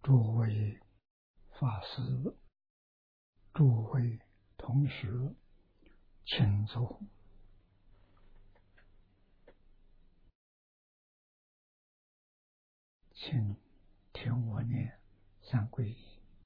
诸位法师，诸位同学，请坐。请听我念三皈依。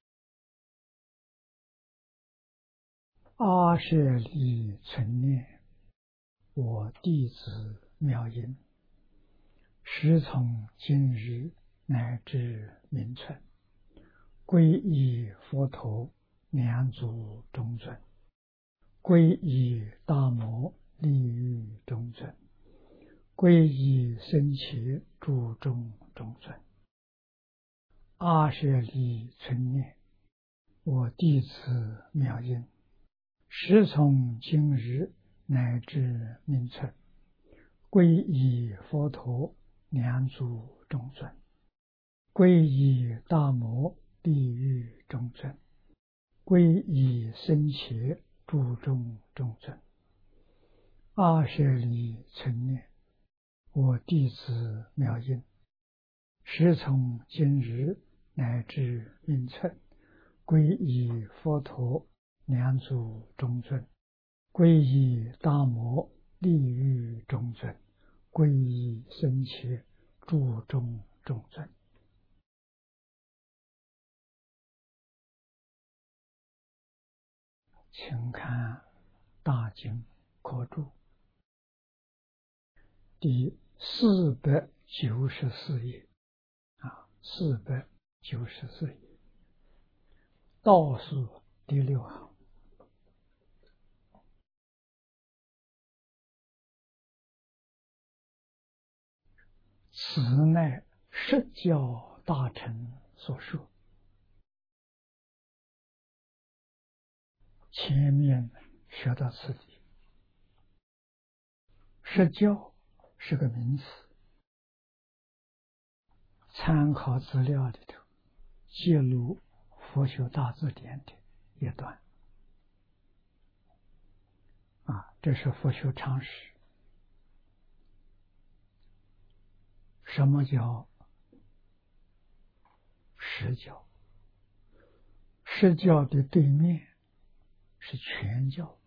阿舍利存念，我弟子妙音，时从今日乃至明存，皈依佛陀两足中尊，皈依大摩利欲中尊，皈依僧伽诸众中尊。阿舍利存念，我弟子妙音，时从今日乃至明存，皈依佛陀两足中尊，皈依大摩利欲中尊，皈依僧伽诸众中尊。阿舍利存念，我弟子妙音，时从今日乃至明存，皈依佛陀两足中尊，皈依大摩利欲中尊，皈依僧伽诸众中尊。请看大经科注第494页494页倒数第6行。此乃释教大臣所说。前面学到此地，释教是个名词，参考资料里头记录佛学大字典的一段这是佛学常识。什么叫实教？实教的对面是全教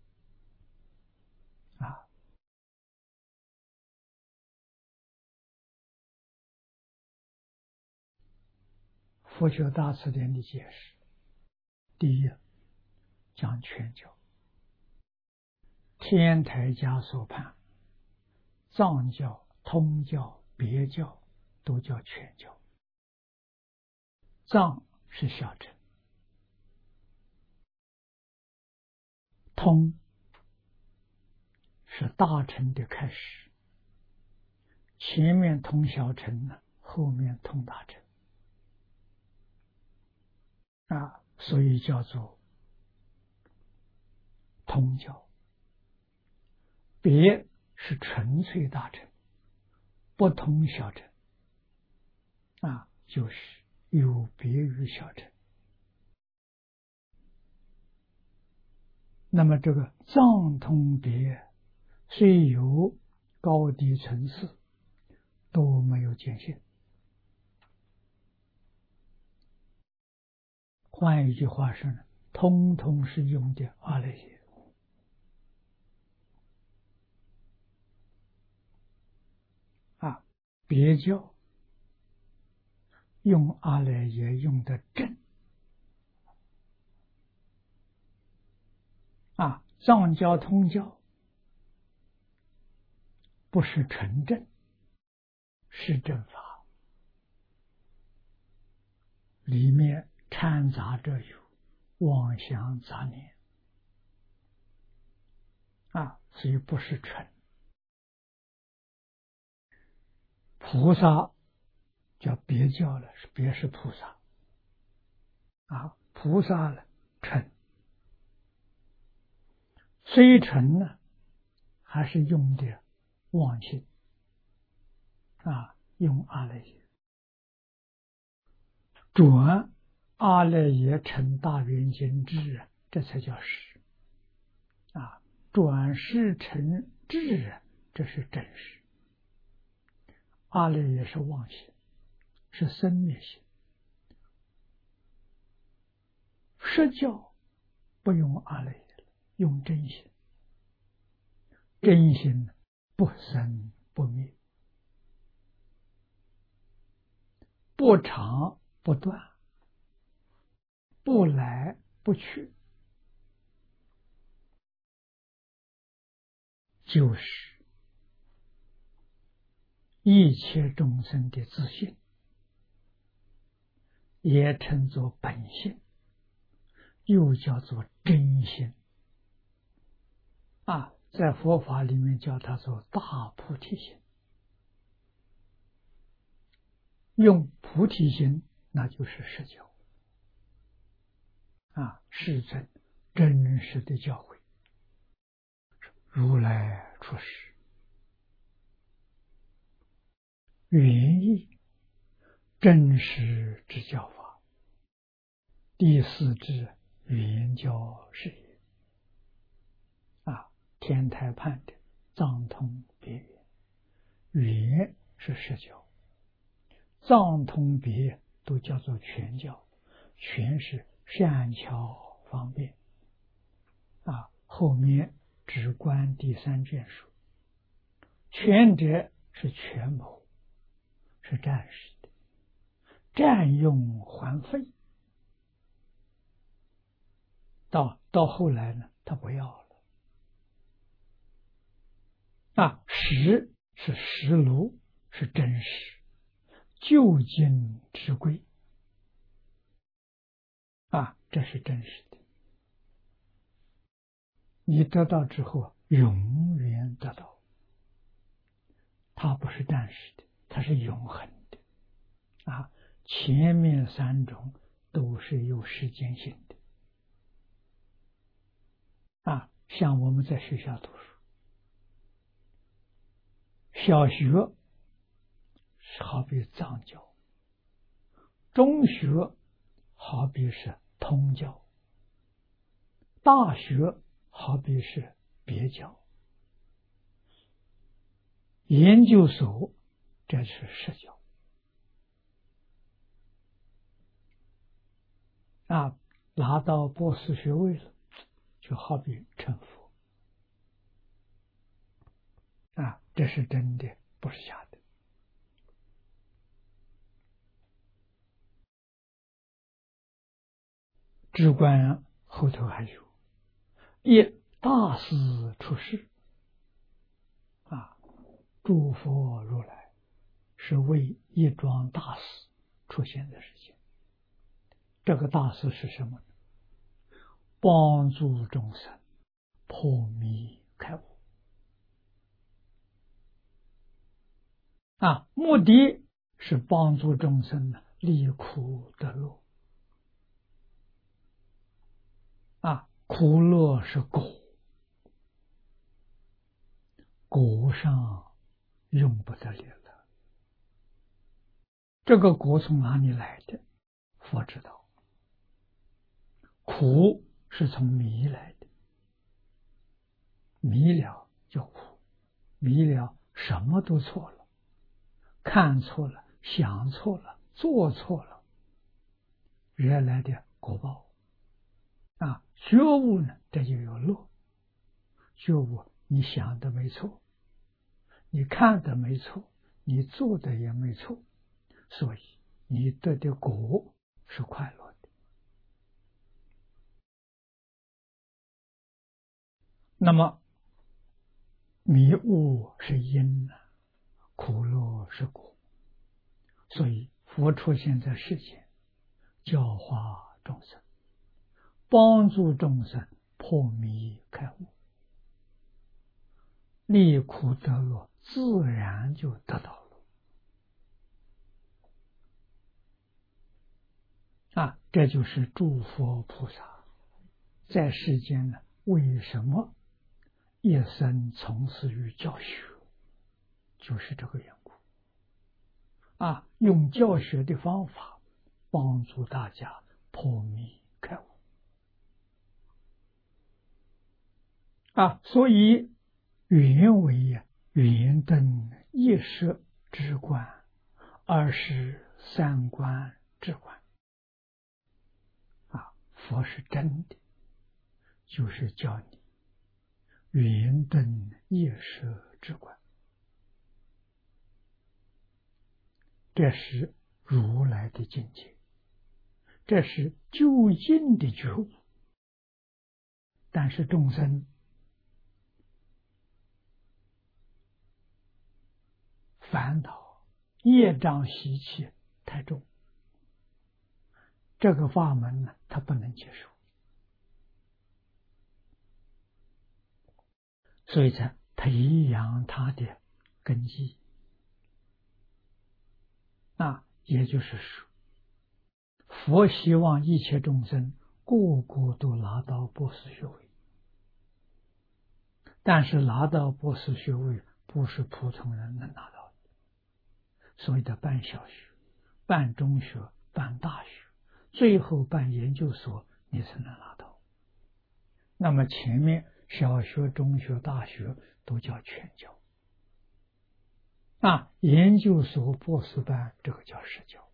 佛学大辞典的解释，第一讲全教，天台家所判藏教、通教、别教都叫全教。藏是小乘，通是大乘的开始，前面通小乘呢，后面通大乘所以叫做通教。别是纯粹大乘，不通小乘就是有别于小乘。那么这个藏通别虽有高低层次，都没有界限。换一句话说呢，通通是用的阿赖耶。别教用阿赖耶用的正藏教通教不是纯正，是正法，里面掺杂着有妄想杂念所以不是纯。菩萨叫别教了，别是菩萨菩萨了纯，虽纯呢，还是用的妄心用阿赖耶转阿赖耶成大圆镜智这才叫实转世成智这是真实。阿赖耶是妄心，是生灭心， 实教不用阿赖耶，用真心，真心不生不灭，不长不断，不来不去，就是一切众生的自信，也称作本性，又叫做真心啊，在佛法里面叫它做大菩提心。用菩提心，那就是实教啊，世尊真实的教诲，如来出世，原意真实之教法，第四之圆教是也啊，天台判的藏通别圆，圆是实教，藏通别都叫做全教，全是善巧方便啊。后面只观第3卷书，全者是权谋，是战士的，占用还费。到后来呢，他不要了啊。实是实如，是真实，究竟之贵啊，这是真实的。你得到之后，永远得到，它不是暂时的，它是永恒的啊。前面3种都是有时间性的啊。像我们在学校读书，小学好比藏教，中学好比是通教，大学好比是别教，研究所这是实教啊。拿到博士学位了，就好比成佛啊，这是真的，不是假的。智观后头还有一大师出世啊，诸佛如来是为一桩大事出现的事情。这个大事是什么呢？帮助众生破迷开悟啊，目的是帮助众生离苦得乐啊，苦乐是果，果上用不得了了。这个果从哪里来的？佛知道。苦是从迷来的，迷了就苦，迷了什么都错了，看错了，想错了，做错了，原来的果报啊。觉悟呢，这就有乐。觉悟，你想的没错，你看的没错，你做的也没错，所以你得的果是快乐的。那么迷悟是因，苦乐是果，所以佛出现在世间，教化众生，帮助众生破迷开悟，离苦得乐，自然就得到了啊。这就是诸佛菩萨在世间呢，为什么一生从事于教学，就是这个缘故啊。用教学的方法帮助大家破迷开悟啊。所以原为圆灯一摄之观，二是3观之观啊。 佛是真的，就是叫你圆顿业舍之观，这是如来的境界，这是究竟的觉悟。但是众生烦恼业障习气太重，这个法门呢，他不能接受，所以才培养他的根基。也就是说，佛希望一切众生个个都拿到博士学位，但是拿到博士学位不是普通人能拿到的，所谓的办小学、办中学、办大学，最后办研究所，你才能拿到。那么前面小学、中学、大学都叫全教，研究所、博士班这个叫实教。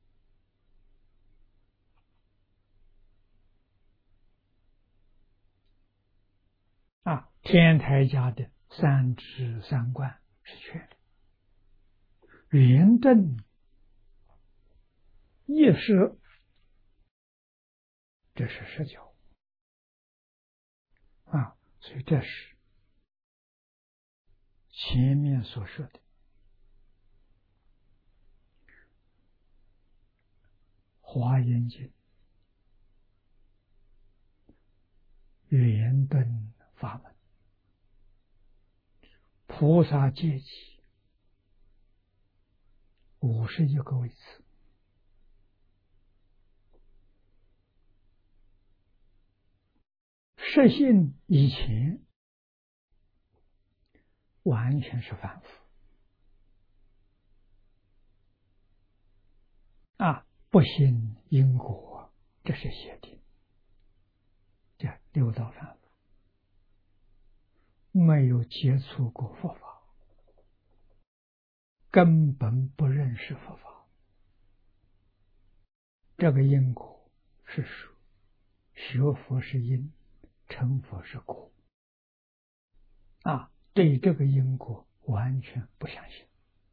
天台家的三智三观是全的，圆顿业舍这是实教所以这是前面所说的华严经圆顿法门，菩萨阶级51个位次，实性以前完全是凡夫不信因果，这是邪定，这六道凡夫没有接触过佛法，根本不认识佛法。这个因果是说，学佛是因，成佛是果对这个因果完全不相信。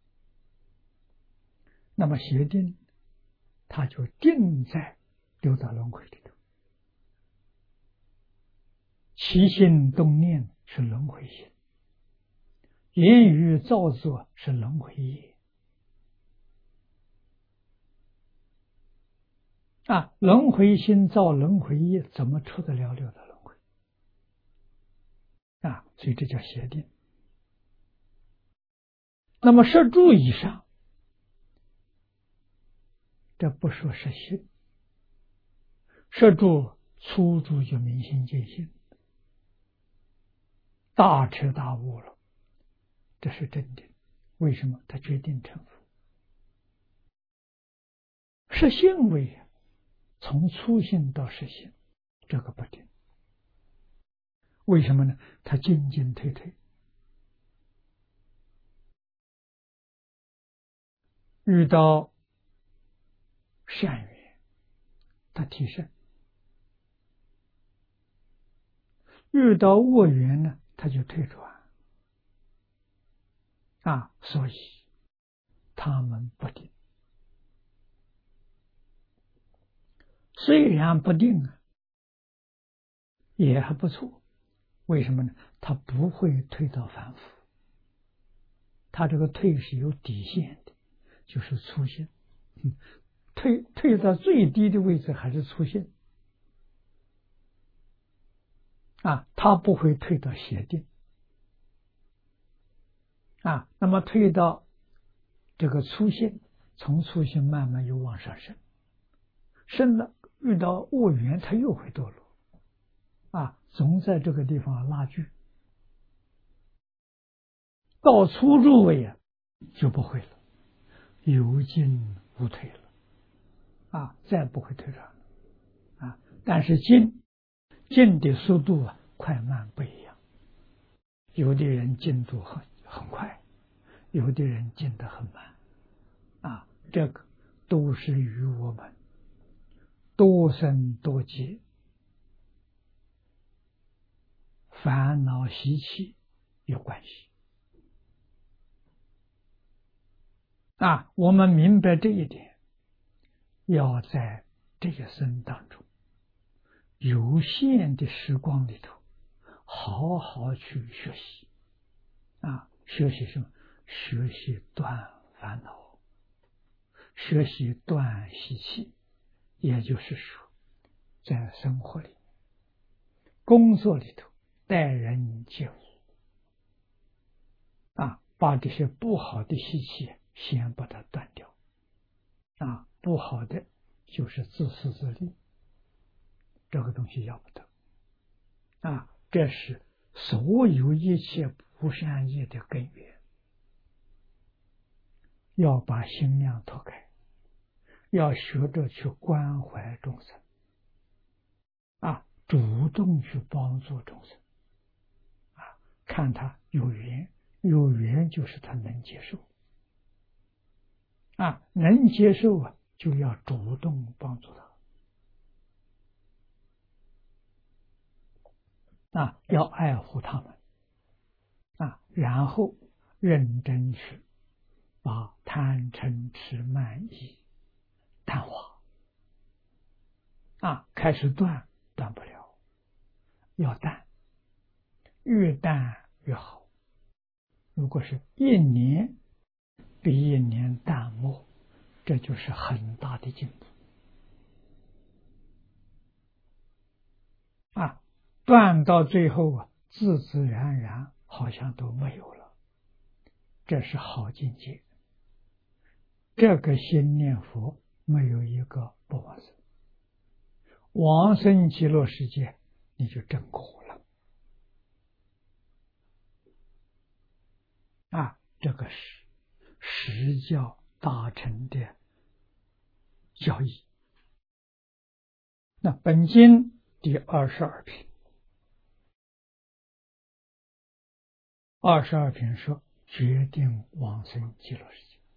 那么邪定他就定在六道轮回里头，起心动念是轮回心，言语造作是轮回业轮回心造轮回业，怎么出得了六道轮回所以这叫邪定。那么摄住以上，这不说是心，摄住粗住就明心见性，大彻大悟了，这是真定。为什么？他决定成佛。实性位从粗性到实性，这个不定。为什么呢？他进进退退，遇到善缘他提升，遇到恶缘呢他就退转所以他们不定。虽然不定也还不错。为什么呢？他不会退到凡夫，他这个退是有底线的，就是粗性退到最低的位置还是粗性他不会退到邪定那么退到这个粗性，从粗性慢慢又往上升，升了遇到恶缘他又会堕落总在这个地方拉锯，到粗住位就不会了，有进无退了再不会退转了但是进的速度快慢不一样，有的人进度很快，有的人进得很慢这个都是与我们多生多劫烦恼习气有关系。我们明白这一点，要在这一生当中有限的时光里头好好去学习。学习什么？学习断烦恼，学习断习气。也就是说，在生活里、工作里头、待人接物，把这些不好的习气先把它断掉。不好的就是自私自利，这个东西要不得。这是所有一切不善业的根源。要把心量拓开，要学着去关怀众生，主动去帮助众生。看他有缘，有缘就是他能接受。能接受就要主动帮助他。要爱护他们。然后认真去把贪嗔痴慢疑淡化。开始断不了，要淡，越淡越好。如果是一年比一年淡漠，这就是很大的进步。断到最后自自然然好像都没有了，这是好境界。这个心念佛没有一个不往生，往生极乐世界你就证果了。这个是实教大乘的教义。那本经第22品，22品说决定往生极乐世界。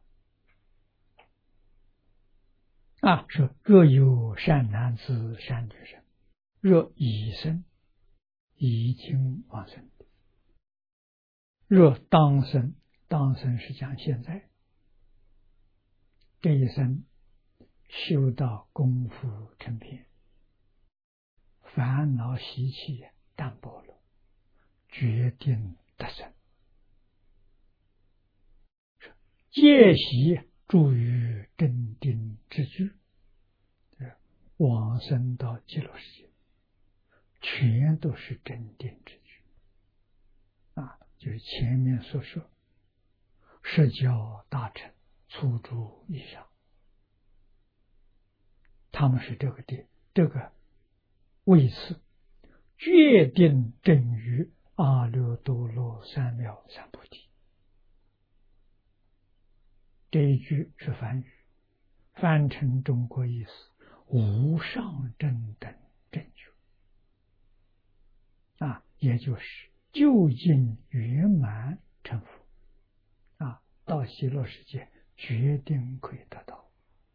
说若有善男子善女人，若已生，已经往生；若当生，当生是讲现在这一生修到功夫成片，烦恼习气淡薄了，决定得生。戒习助于正定之具，往生到极乐世界全都是正定之具。就是前面所说释教大乘初住以上，他们是这个位次，决定正于阿耨多罗三藐三菩提。这一句是梵语，翻成中国意思：无上正等正觉。也就是究竟圆满成佛。到极乐世界决定可以得到。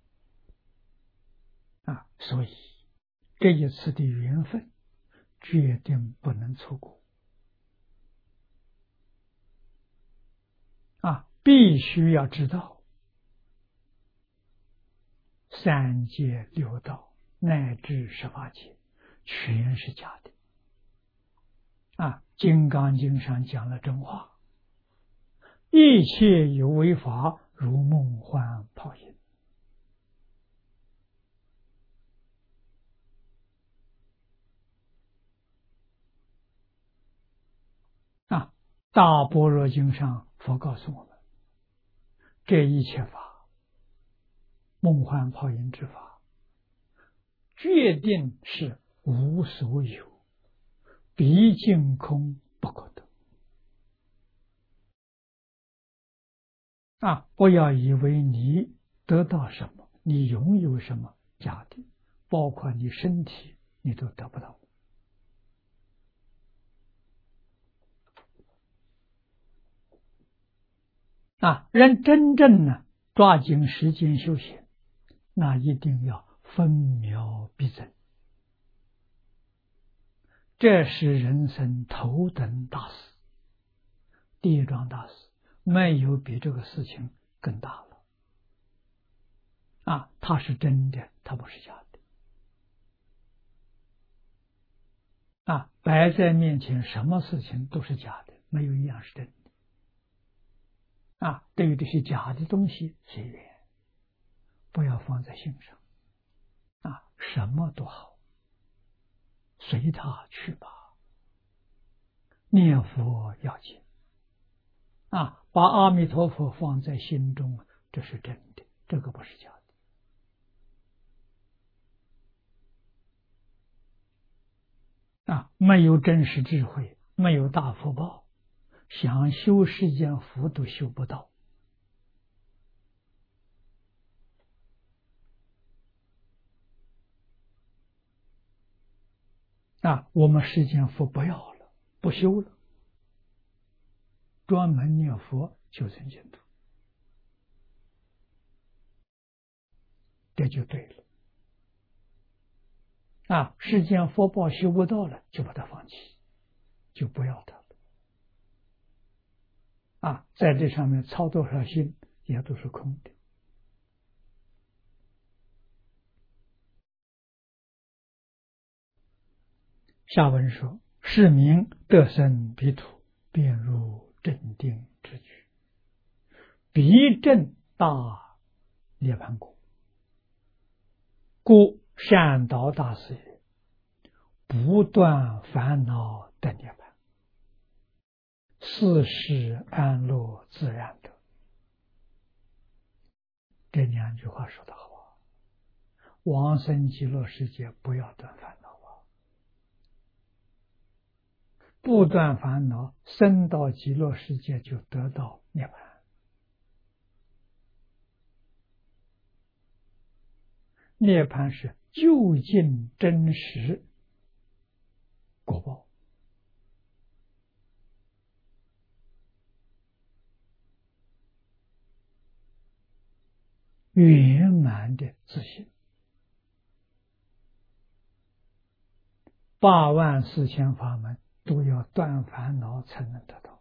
所以这一次的缘分决定不能错过。必须要知道三界六道乃至18界全是假的。金刚经上讲了真话，一切有为法如梦幻泡影。大般若经上佛告诉我们，这一切法梦幻泡影之法，决定是无所有，毕竟空不可得。不要以为你得到什么，你拥有什么假的，包括你身体你都得不到。人真正抓紧时间修行，那一定要分秒必争， 这是人生头等大事，第一桩大事，没有比这个事情更大了。它是真的，它不是假的。摆在面前，什么事情都是假的，没有一样是真的。对于这些假的东西，随缘，不要放在心上。什么都好，随他去吧。念佛要紧。把阿弥陀佛放在心中，这是真的，这个不是假的。没有真实智慧，没有大福报，想修世间福都修不到。我们世间福不要了，不修了，专门念佛修成净土，这就对了。世间福报修不到了，就把它放弃，就不要它了。在这上面操多少心也都是空的。下文说：是名得生彼土，便入正定之局，彼正大涅槃果。故善导大师曰：不断烦恼得涅槃，四时安乐自然得。这两句话说得好，往生极乐世界不要断烦恼不断烦恼，生到极乐世界就得到涅槃。涅槃是究竟真实果报，圆满的自信。84000法门都要断烦恼才能得到。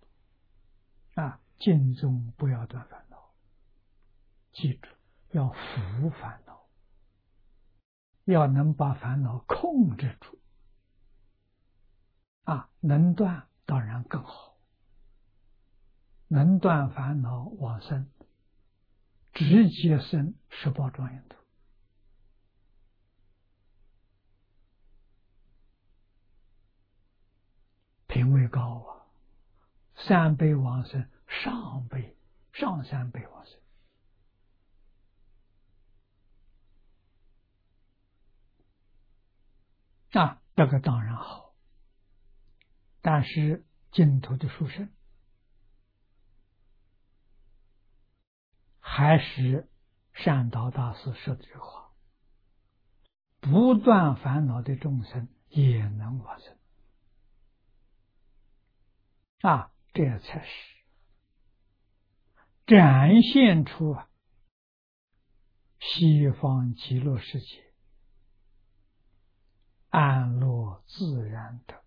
尽中不要断烦恼，记住要伏烦恼，要能把烦恼控制住。能断当然更好，能断烦恼往生，直接生18庄严土。品位高3辈往生，上3辈往生。这个当然好，但是净土的殊胜还是善导大师说的这话：不断烦恼的众生也能往生。这才是展现出西方极乐世界安乐自然的。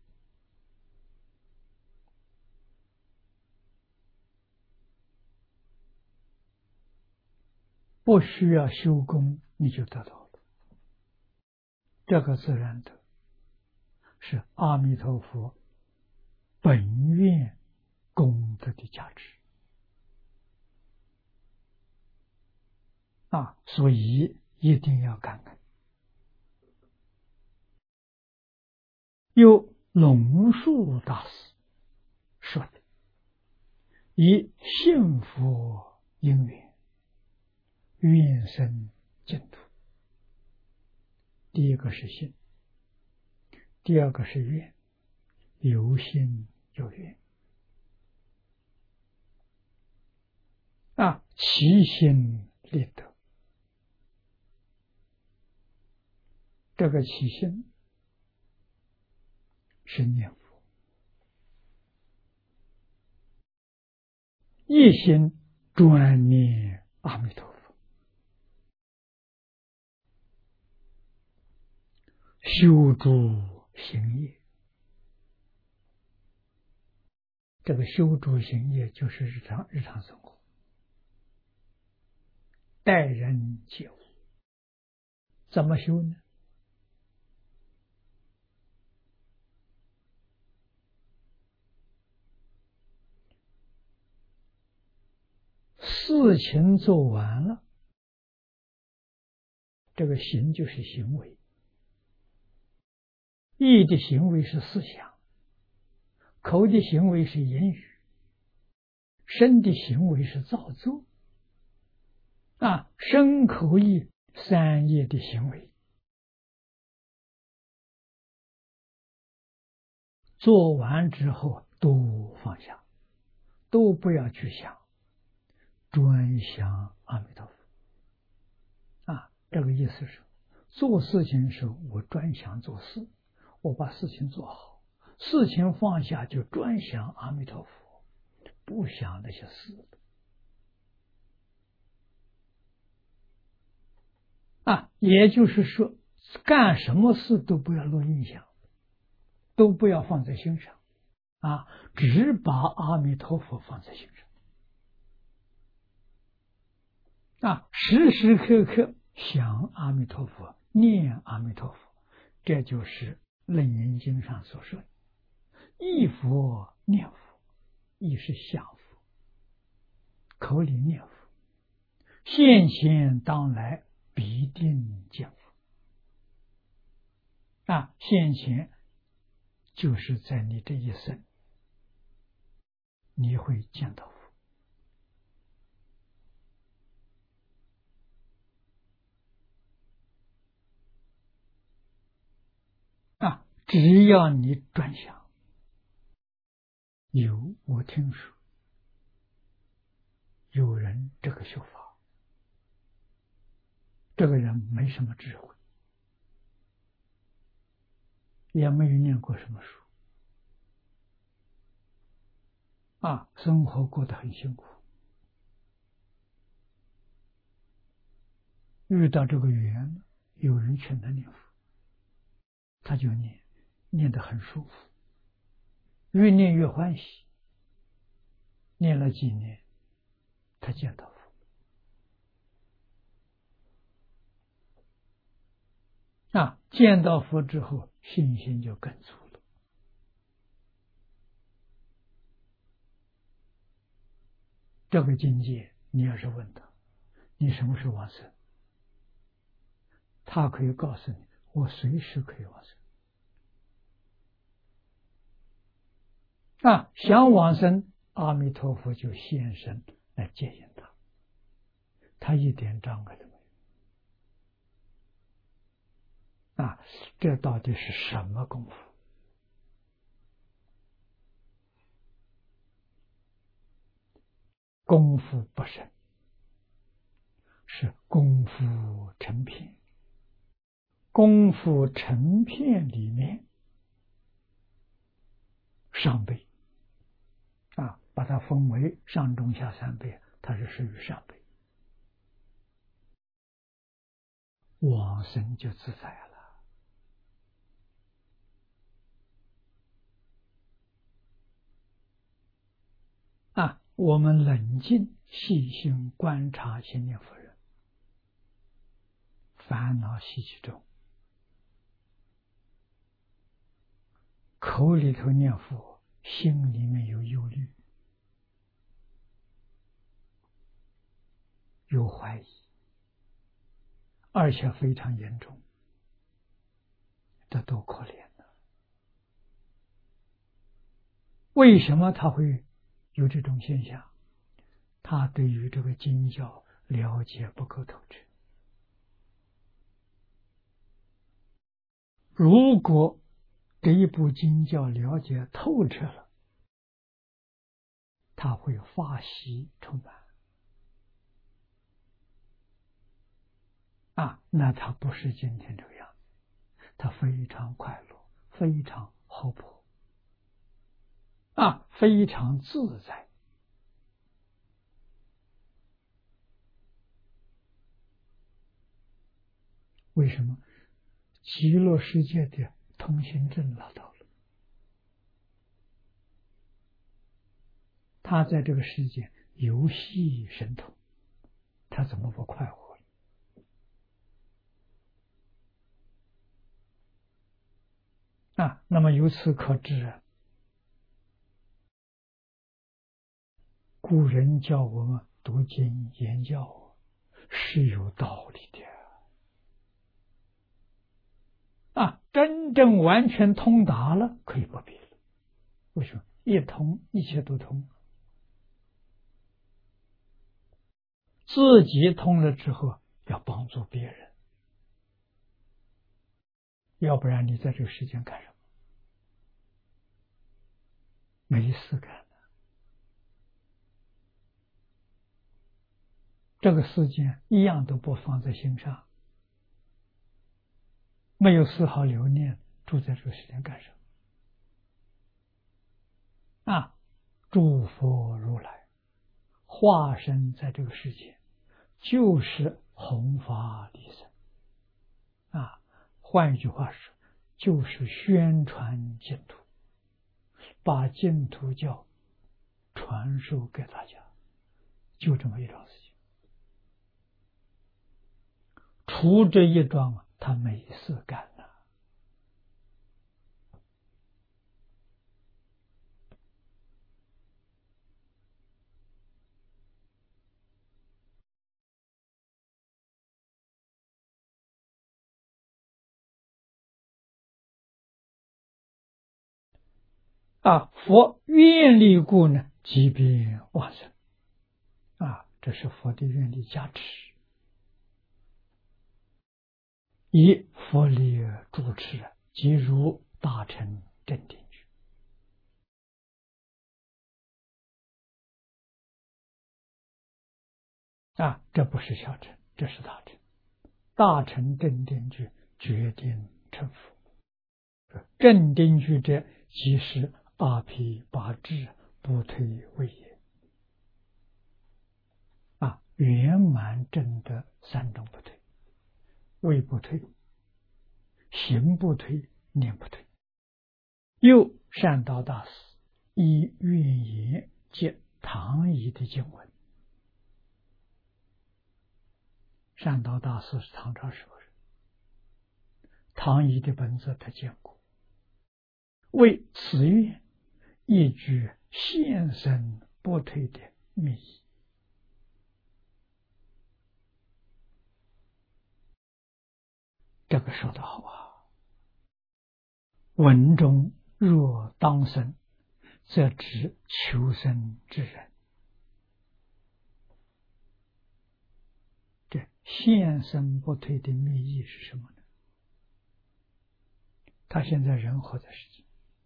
不需要修功，你就得到了。这个自然的是阿弥陀佛本愿功德的价值。所以一定要感恩。有龙树大师说的：以信佛因缘，愿生净土。第一个是信，第二个是愿，有信有愿。其心立德。这个起心是念佛，一心专念阿弥陀佛，修诸行业。这个修诸行业就是日常生活，待人接物。怎么修呢？事情做完了，这个行就是行为，意的行为是思想，口的行为是言语，身的行为是造作。身口意三业的行为，做完之后都放下，都不要去想，专想阿弥陀佛。这个意思是，做事情的时候我专想做事，我把事情做好，事情放下就专想阿弥陀佛，不想那些事。也就是说，干什么事都不要落印象，都不要放在心上，只把阿弥陀佛放在心上，时时刻刻想阿弥陀佛，念阿弥陀佛，这就是楞严经上所说的忆佛念佛。忆是想佛，口里念佛，现前当来必定见佛。现前就是在你这一生，你会见到佛。只要你专想，我听说有人这个修法，这个人没什么智慧，也没有念过什么书，生活过得很辛苦，遇到这个缘，有人劝他念佛，他就念得很舒服，越念越欢喜，念了几年，他见到佛。见到佛之后，信心就更足了。这个境界，你要是问他，你什么时候往生？他可以告诉你，我随时可以往生。想往生，阿弥陀佛就现身来接引他，他一点障碍都没有。这到底是什么功夫？功夫不深，是功夫成片。功夫成片里面，上辈把它分为上中下三辈，它是属于上辈，往生就自在了。我们冷静细心观察心念佛人，烦恼习气重，口里头念佛，心里面有忧虑，有怀疑，而且非常严重，这多可怜呢！为什么他会有这种现象？他对于这个经教了解不够透彻。如果这一部经教了解透彻了，他会法喜充满那他不是今天这个样子，他非常快乐，非常活泼非常自在。为什么？极乐世界的通行证拿到了，他在这个世界游戏神通，他怎么不快活？那么由此可知，古人教我们读经言教是有道理的。真正完全通达了，可以不必了。为什么？一通，一切都通。自己通了之后，要帮助别人，要不然你在这个世间干什么？没事干。这个世间一样都不放在心上，没有丝毫留念，住在这个世间干什么？诸佛如来化身在这个世界，就是弘法利生。换一句话说，就是宣传净土，把净土教传授给大家，就这么一桩事情。除这一桩，他没事干了。佛愿力故呢，即便往生。这是佛的愿力加持，以佛力主持，即如大乘正定句。这不是小乘，这是大乘。大乘正定句决定成佛。正定句者，即是阿毗跋致不退位也。圆满正得三种不退：位不退，行不退，念不退。又善导大师以愿言接唐译的经文。善导大师是唐朝时候人，唐译的本子他见过，为此愿一句现身不退的密意。这个说得好文中若当生，则指求生之人。这现身不退的密意是什么呢？他现在人活在世界，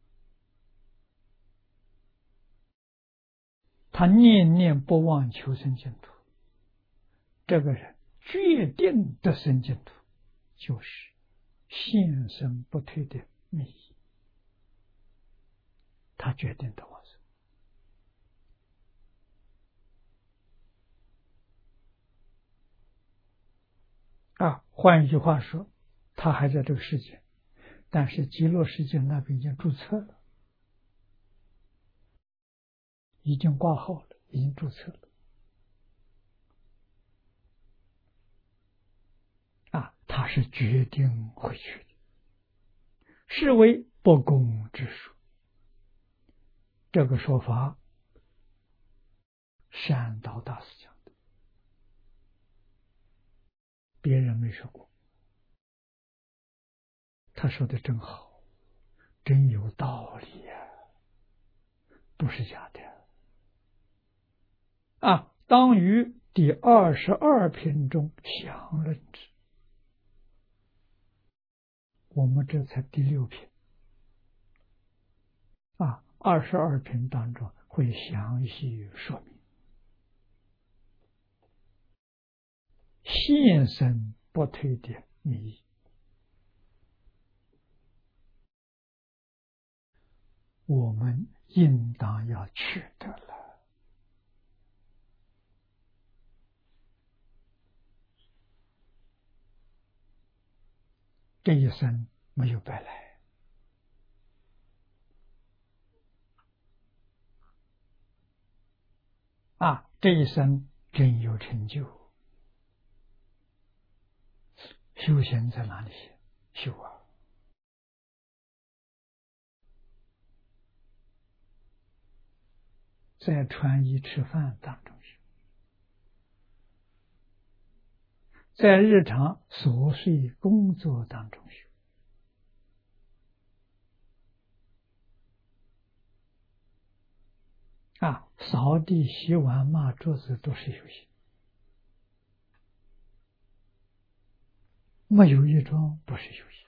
他念念不忘求生净土，这个人决定得生净土，就是现身不退的密意，他决定得往生。换一句话说，他还在这个世界，但是极乐世界那边已经注册了，已经挂号了，已经注册了。他是决定回去的，是为不公之说。这个说法，善导大师讲的，别人没说过。他说的真好，真有道理呀，不是假的。当于第22篇中详论之。我们这才第6篇，22篇当中会详细说明现身不退的密意。我们应当要取得了。这一生没有白来， 这一生真有成就。修行在哪里修啊？在穿衣吃饭当中修，在日常琐碎工作当中修。扫地、洗碗、抹桌子都是修行，没有一桩不是修行。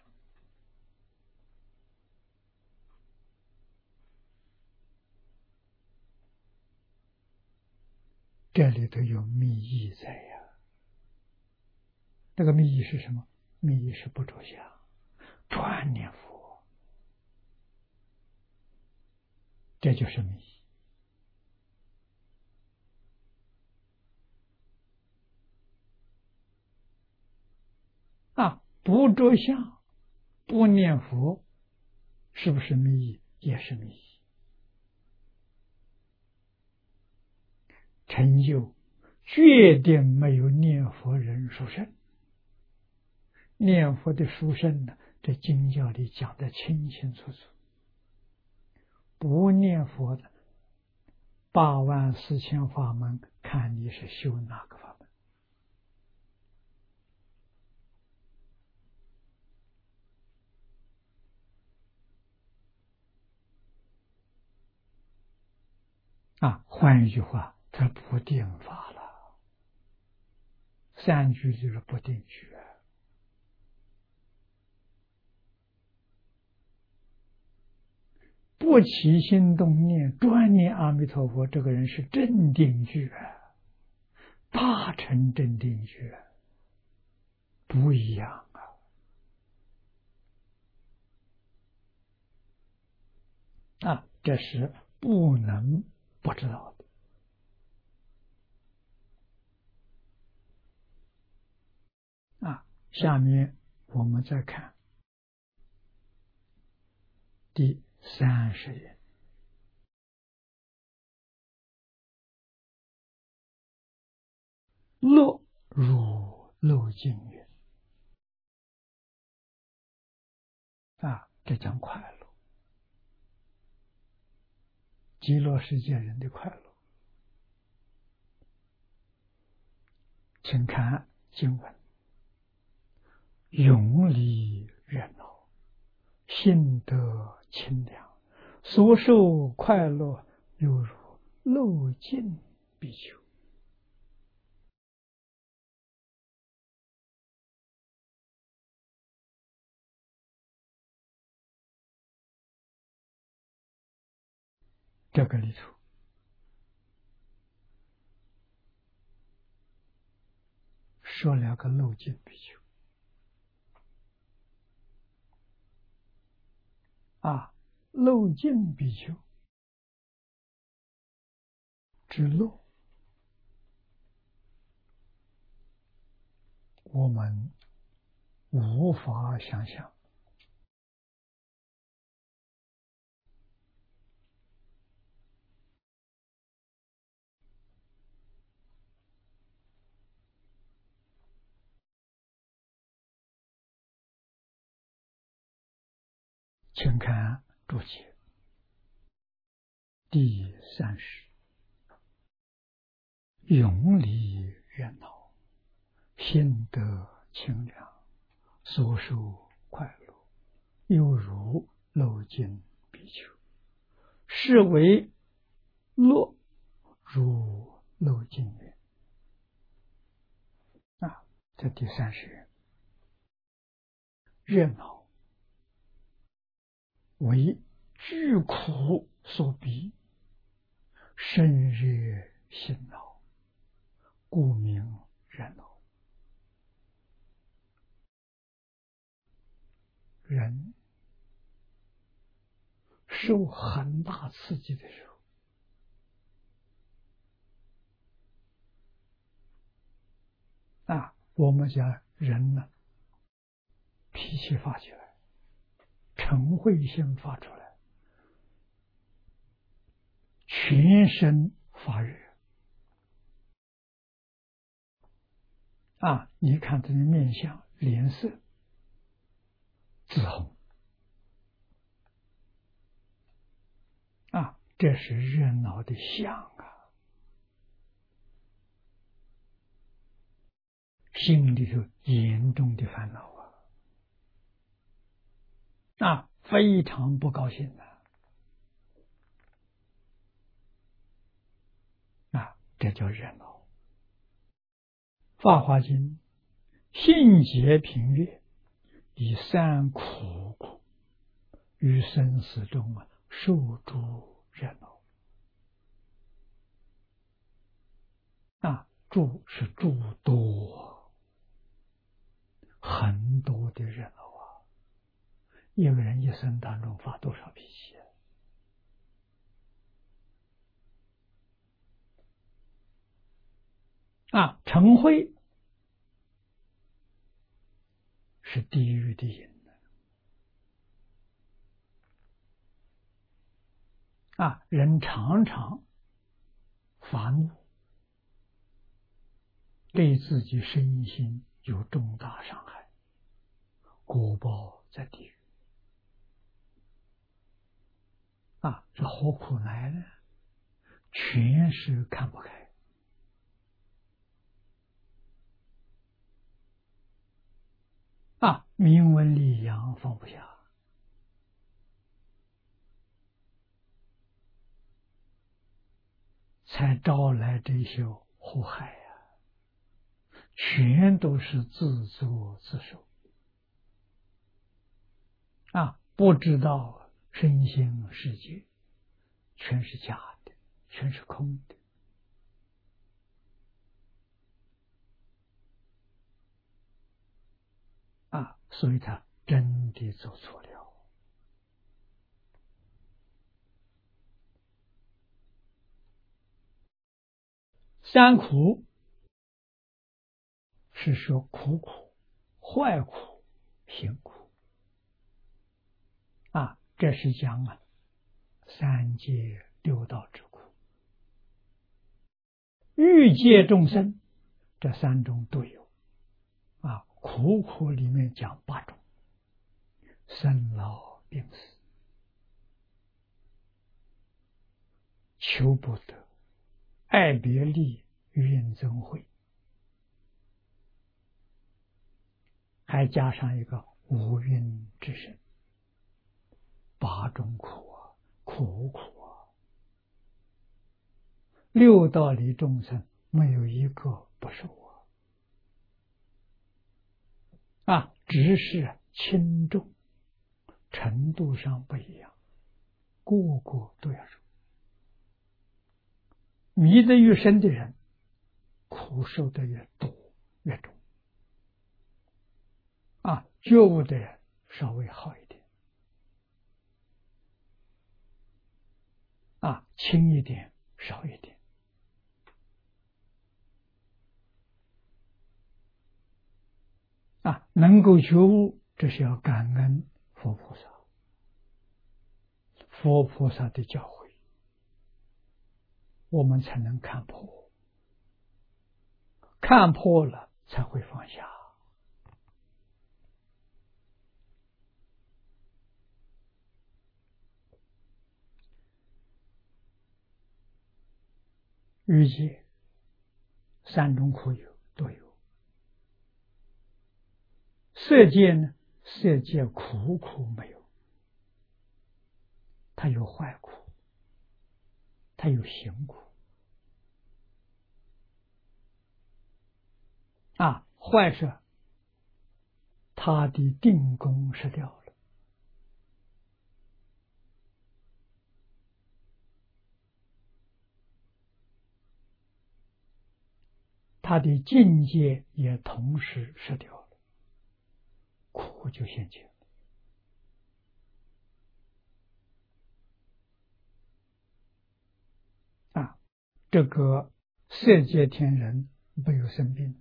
这里头有密意在呀。这个密意是什么？密意是不着相，专念佛，这就是密意。不着相，不念佛，是不是密意？也是密意。成就决定没有念佛人殊胜。念佛的殊胜呢，这经教里讲得清清楚楚。不念佛的84000法门，看你是修哪个法门。换一句话，它不定法了。3句就是不定句。不起心动念，专念阿弥陀佛，这个人是正定句，大乘正定句，不一样这是不能不知道的。下面我们再看第30页。乐如漏尽云。这讲快乐，极乐世界人的快乐。请看经文：永离热闹，心得清凉，所受快乐，犹如漏尽比丘。这个里头说了个漏尽比丘。漏尽比丘之乐，我们无法想象。请看注解第30，永离热闹，心得清凉，所受快乐，犹如漏尽比丘。是为乐如漏尽云。这第30页，热闹为巨苦所逼，身热心恼，故名热闹。人受很大刺激的时候，我们讲人呢，脾气发起来，嗔恚心发出来，全身发热， 你看他的面相、脸色紫红这是热闹的相心里头严重的烦恼非常不高兴这叫热闹。法华经性解品乐，以三苦苦于生死中受诸热闹诸是诸多，很多的热闹一个人一生当中发多少脾气嗔恚是地狱的瘾人常常发怒，对自己身心有重大伤害，果报在地狱这何苦来呢？全是看不开名闻利养放不下，才招来这些祸害全都是自作自受不知道身心世界全是假的，全是空的所以他真的走错了。三苦是说苦苦、坏苦、行苦这是讲三界六道之苦，欲界众生这三种都有苦苦里面讲8种：生老病死、求不得、爱别离、怨憎会，还加上一个五蕴之身，8种苦苦苦六道里众生没有一个不受只是轻重程度上不一样，个个都要受。迷得越深的人，苦受的越多越重觉悟的人稍微好一点轻一点少一点能够觉悟，这是要感恩佛菩萨，佛菩萨的教诲，我们才能看破，看破了才会放下。欲界3种苦都有，色界呢，色界苦苦没有，它有坏苦，它有行苦坏是他的定功失掉了，他的境界也同时失掉了，苦就现前这个色界天人没有生病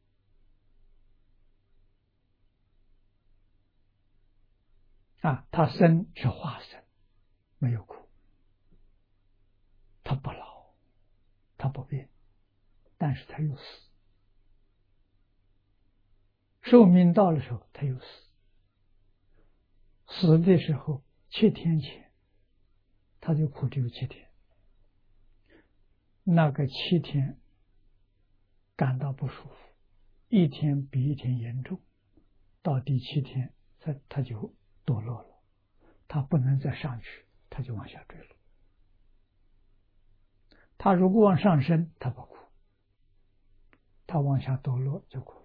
他生是化生，没有苦，他不老，他不变，但是他又死寿命到的时候他又死，死的时候7天前，他的苦只有7天，那个7天感到不舒服，一天比一天严重，到第7天他就堕落了，他不能再上去，他就往下坠了。他如果往上升，他不苦；他往下堕落就苦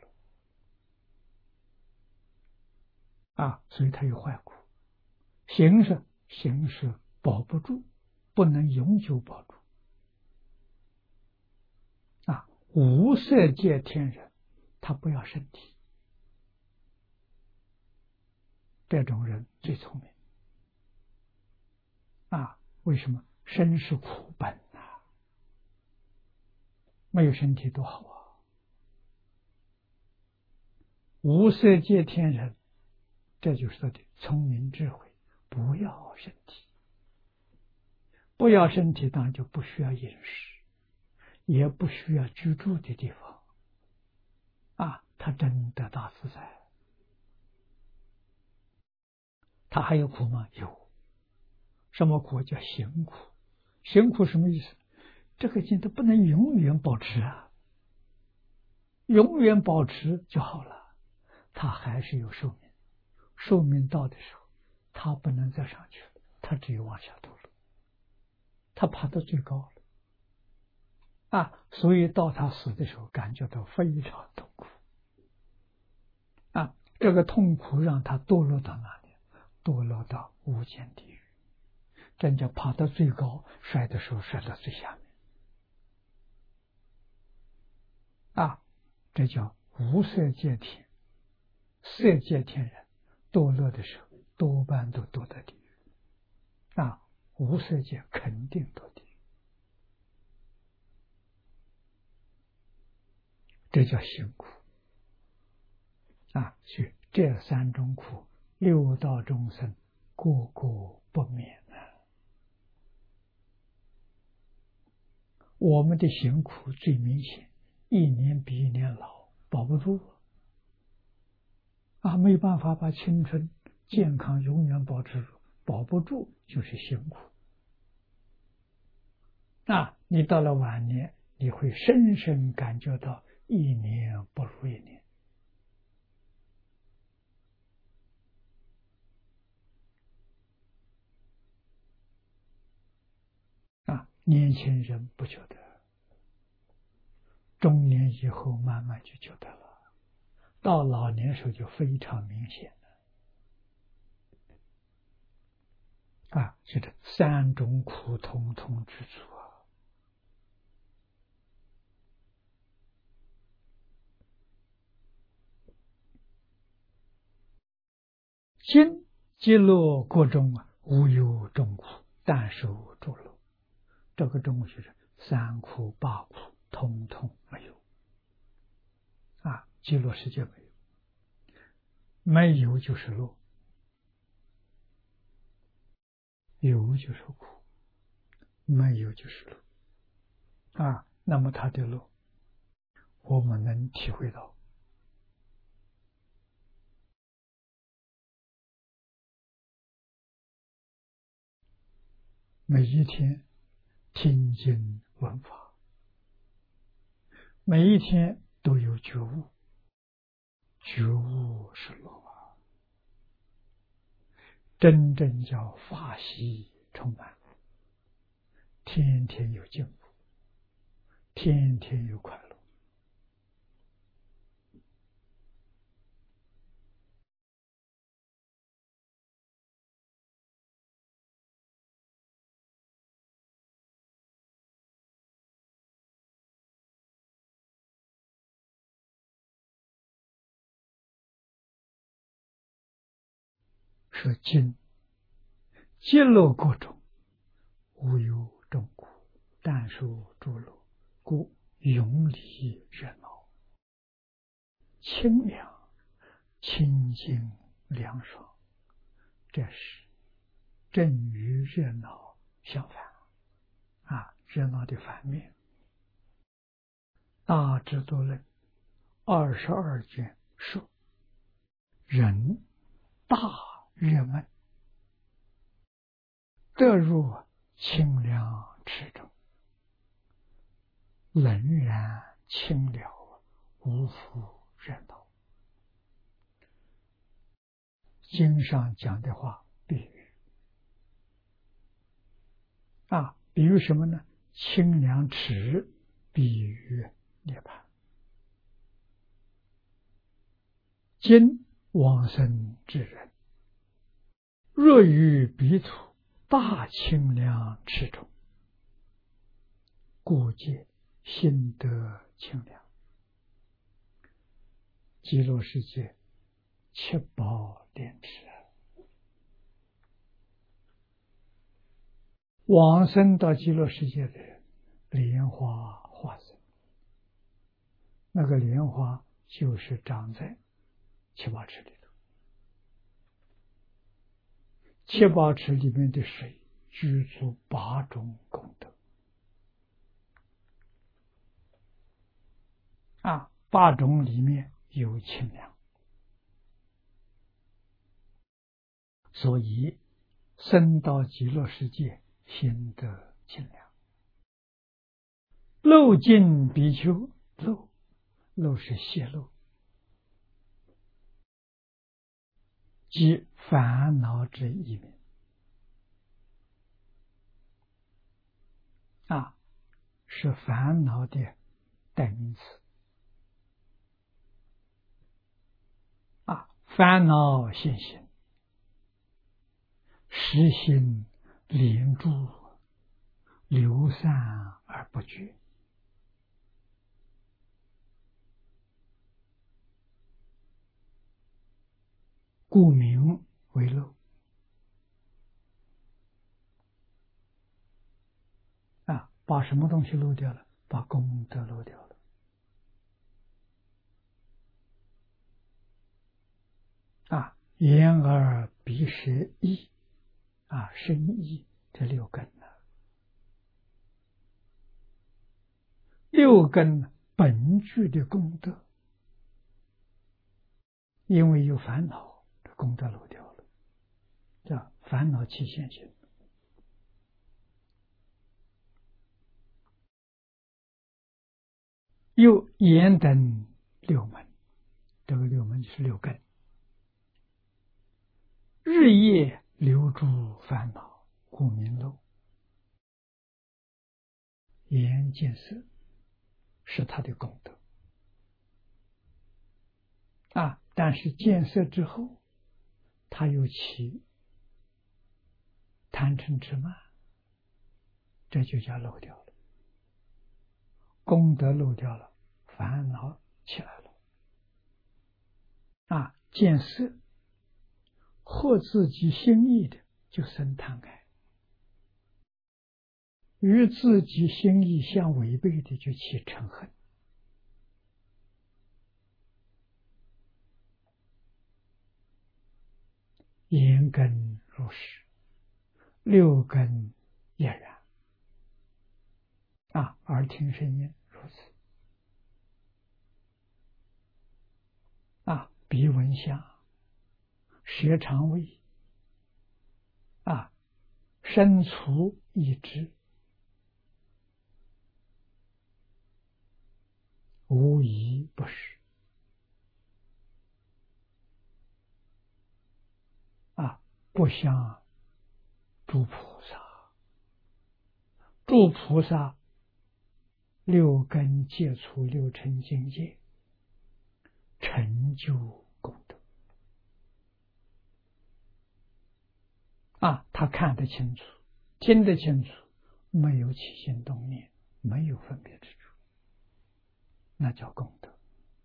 了。所以他有坏苦。形式保不住，不能永久保住。无色界天人，他不要身体，这种人最聪明。为什么？身是苦本没有身体多好啊！无色界天人，这就是他的聪明智慧，不要身体，不要身体，当然就不需要饮食，也不需要居住的地方。他真的大自在。他还有苦吗？有。什么苦？叫行苦。行苦什么意思？这个境都不能永远保持永远保持就好了。他还是有寿命，寿命到的时候，他不能再上去了，他只有往下堕落。他爬到最高了所以到他死的时候，感觉到非常痛苦这个痛苦让他堕落到哪里？堕落到无间地狱。真叫爬到最高，摔的时候摔到最下面这叫无色界天。色界天人堕落的时候，多半都堕到地狱无色界肯定堕地狱。这叫行苦所以这3种苦，六道众生个个不免我们的行苦最明显，一年比一年老，保不住没有办法把青春健康永远保持住，保不住就是行苦你到了晚年，你会深深感觉到一年不如一年年轻人不觉得，中年以后慢慢就觉得了，到老年时候就非常明显了是这3种苦通通知足今极乐国中无有众苦，但受诸乐。这个中就是3苦8苦通通没有极乐世界没有，没有就是乐，有就是苦，没有就是乐那么他的乐我们能体会到。每一天听经闻法，每一天都有觉悟，觉悟是乐真正叫法喜充满，天天有进步，天天有快乐是经极乐国中无有众苦，但受诸乐，故永离热闹，清凉清净凉爽，这是正与热闹相反热闹的反面。大智度论22卷说人大热闷，得入清凉池中，冷然清了，无复热闹。经上讲的话，比喻比喻什么呢？清凉池比喻涅槃。今往生之人，若于彼土大清凉池中，故皆心得清凉。极乐世界七宝莲池，往生到极乐世界的人，莲花化身，那个莲花就是长在七宝池里头。七宝池里面的水具足8种功德，8种里面有清凉，所以生到极乐世界，心得清凉。漏尽比丘，漏是泄露，即烦恼之一名是烦恼的代名词烦恼现行，实心连住，流散而不绝，故名为漏把什么东西漏掉了？把功德漏掉了眼耳鼻舌意身意这6根6根本具的功德，因为有烦恼，这功德漏掉了，叫烦恼起现行。又眼等6门，这个6门就是6根，日夜留住烦恼，故名漏。眼见色是他的功德但是见色之后，他又起贪嗔痴慢，这就叫漏掉了，功德漏掉了，烦恼起来了见色或自己心意的就生贪爱，与自己心意相违背的就起嗔恨。眼根如是，6根也然耳听声音如此鼻闻香，舌尝味身处意知，无一不是不像诸菩萨，诸菩萨6根接触6尘境界，成就功德他看得清楚，听得清楚，没有起心动念，没有分别之处，那叫功德，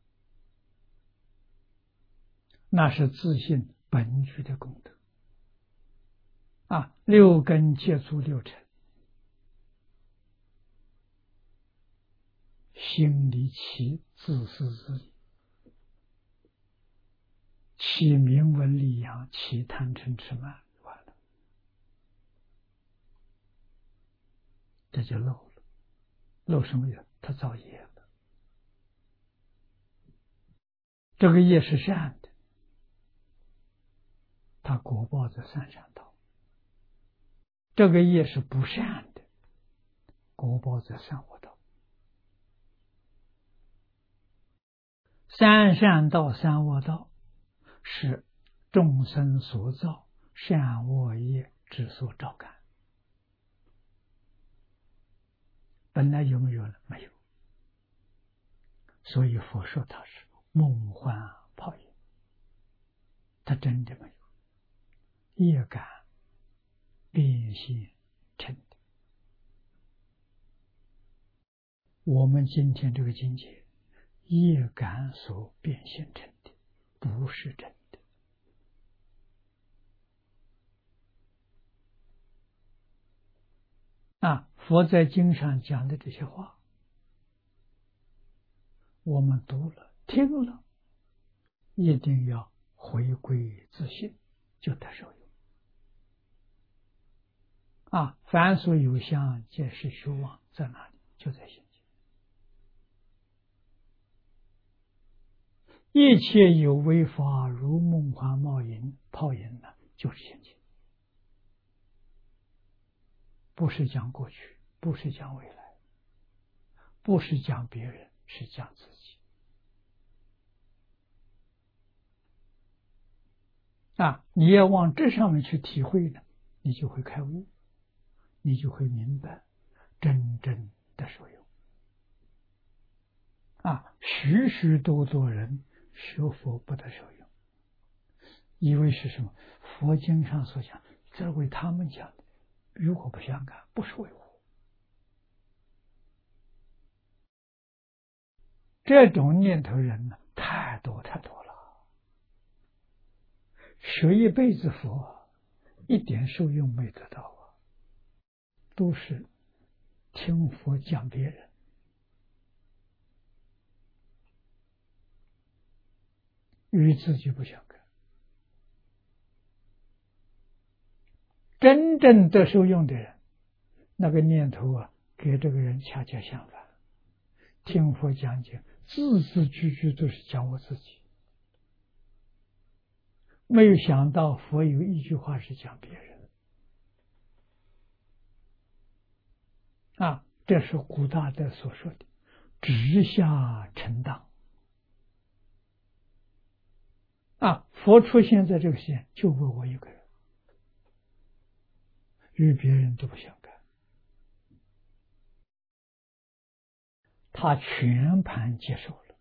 那是自信本具的功德6根接触6尘，心里起自私自利，起名闻利养，起贪嗔痴慢，完了，这就漏了。漏什么业？他造业了。这个业是善的， 他果报在三善道，这个业是不善的，果报在三恶道。三善道、三恶道是众生所造善恶业之所招感。本来有没有呢？没有。所以佛说它是梦幻泡影，它真的没有。业感变现成的。我们今天这个境界，业感所变现成的，不是真的。佛在经上讲的这些话，我们读了听了，一定要回归自信，就得受用。凡所有相，皆是虚妄，在哪里？就在心间。一切有为法，如梦幻泡影呢，就是心间。不是讲过去，不是讲未来，不是讲别人，是讲自己。你要往这上面去体会呢，你就会开悟，你就会明白真正的受用。许许多多人学佛不得受用，以为是什么？佛经上所讲，这是为他们讲的，与我不相干，不是为我。这种念头人呢，太多太多了。学一辈子佛，一点受用没得到都是听佛讲别人，与自己不相干。真正得受用的人，那个念头给这个人恰恰相反。听佛讲解，字字句句都是讲我自己，没有想到佛有一句话是讲别人。这是古大德所说的直下承当。佛出现在这个世界，就为我一个人，与别人都不相干。他全盘接受了，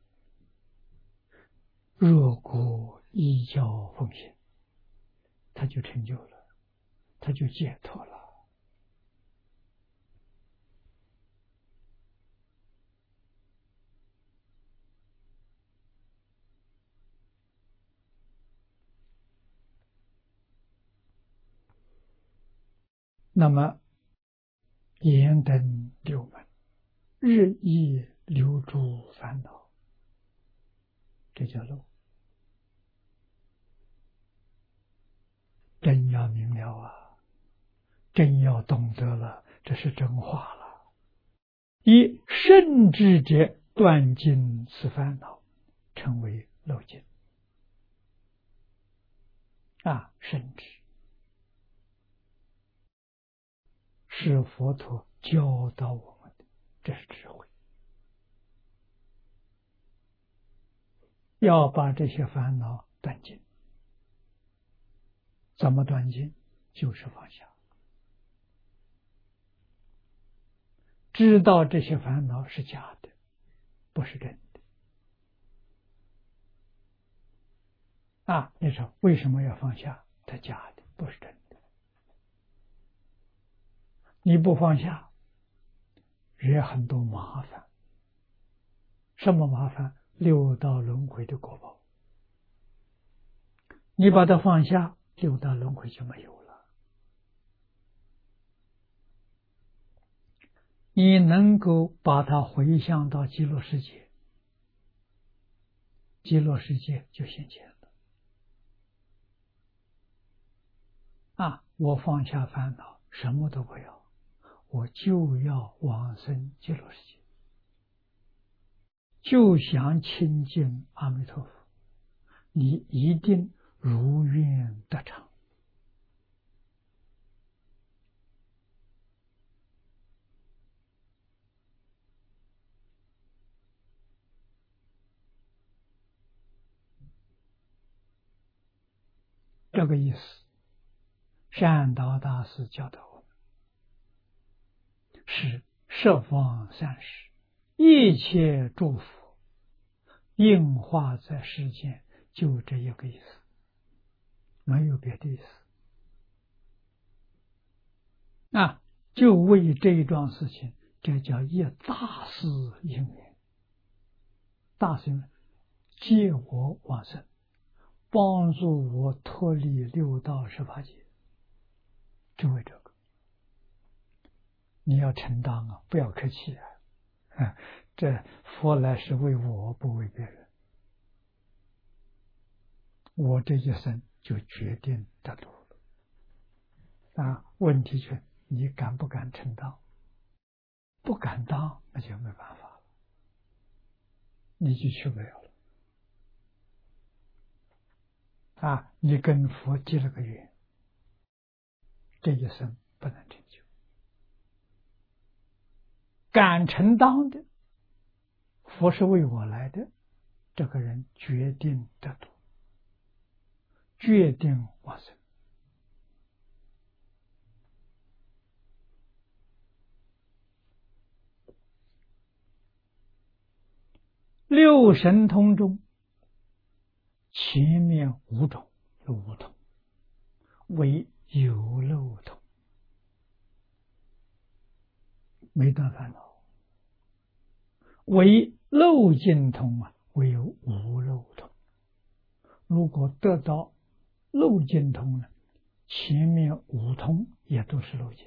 若果依教奉行，他就成就了，他就解脱了。那么严灯六门，日益留住烦恼，这叫漏。真要明了真要懂得了，这是真话了。以圣智者断尽此烦恼，称为漏尽。圣智是佛陀教导我们的，这是智慧。要把这些烦恼断尽，怎么断尽？就是放下。知道这些烦恼是假的，不是真的。你说为什么要放下？它假的，不是真的。你不放下，惹很多麻烦。什么麻烦？六道轮回的果报。你把它放下，六道轮回就没有了。你能够把它回向到极乐世界，极乐世界就现前了。我放下烦恼，什么都不要，我就要往生极乐世界，就想亲近阿弥陀佛，你一定如愿得偿。 这个意思，善导大师教导我们是十方善事，一切诸佛应化在世间，就这一个意思，没有别的意思。就为这一桩事情，这叫一大事因缘。大事因缘借我往生，帮助我脱离六道十八界，就为这个。你要承担啊，不要客气啊！这佛来是为我，不为别人。我这一生就决定得度了。问题是你敢不敢承担？不敢当，那就没办法了，你就去不了了。你跟佛结了个缘，这一生不能成就。敢承担的，佛是为我来的，这个人决定得度，决定往生。六神通中，前面五种有五通，为有漏通，没得烦恼；为漏尽通为有无漏通。如果得到漏尽通呢，前面五通也都是漏尽，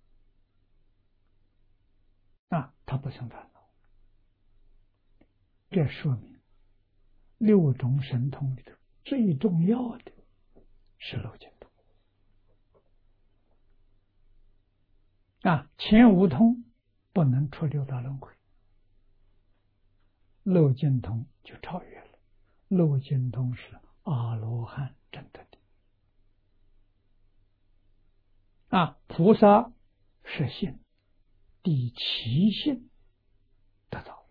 他不生烦恼。这说明六种神通里头最重要的是漏尽通。前五通不能出六道轮回，漏尽通就超越了。漏尽通是阿罗汉证得的。菩萨是信，第七信得到。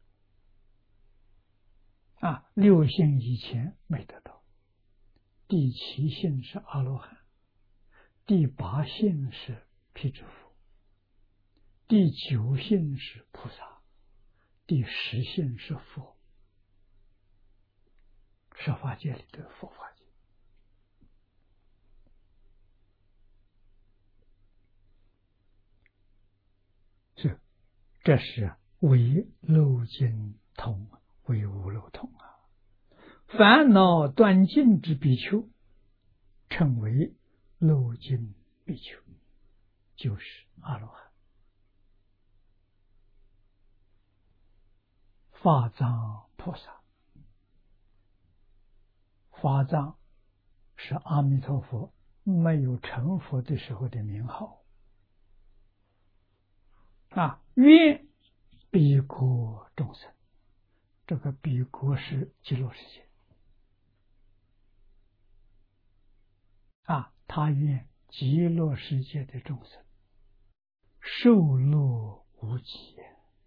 六信以前没得到，第七信是阿罗汉，第八信是辟支佛，第九信是菩萨，第十信是佛，十法界里的佛法界。这是为漏尽通，为无漏通烦恼断尽之比丘，称为漏尽比丘，就是阿罗汉。法藏菩萨，法藏是阿弥陀佛没有成佛的时候的名号。愿彼国众生，这个彼国是极乐世界。他愿极乐世界的众生受乐无极，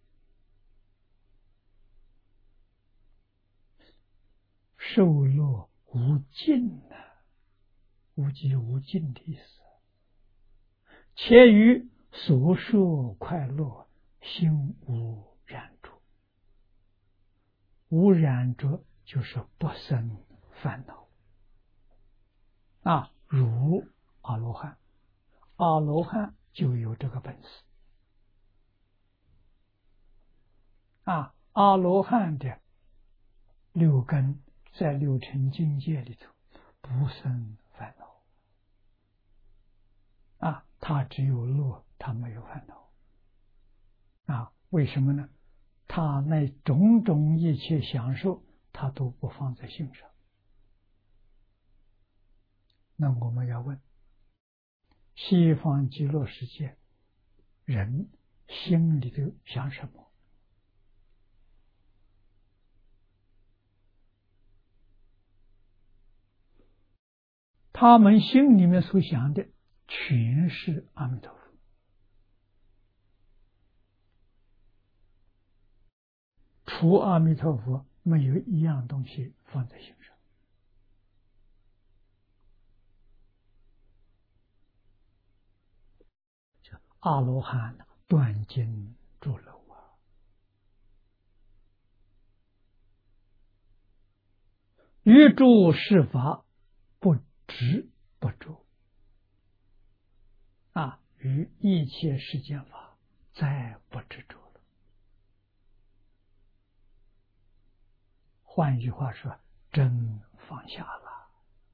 受乐无尽无极无尽的意思。且于所受快乐，心无染着。无染着就是不生烦恼。如阿罗汉，阿罗汉就有这个本事。阿罗汉的六根在六尘境界里头不生烦恼。他只有乐，他没有烦恼。为什么呢？他那种种一切享受，他都不放在心上。那我们要问，西方极乐世界人心里头想什么？他们心里面所想的全是阿弥陀佛，除阿弥陀佛没有一样东西放在心上。 阿罗汉断尽诸漏啊，于诸事法不执不着啊，于一切世间法再不执着了。换一句话说，真放下了。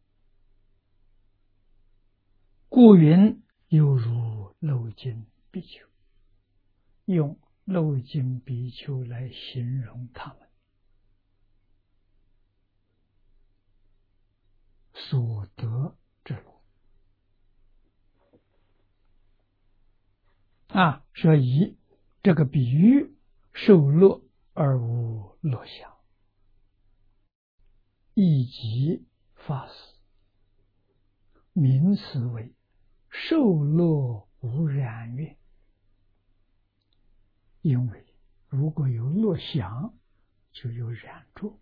故云犹如漏尽比丘，用漏尽比丘来形容他们所得之乐啊，所以这个比喻受乐而无乐想，以即发誓，名词为受乐无染缘。因为如果有乐想，就有染着，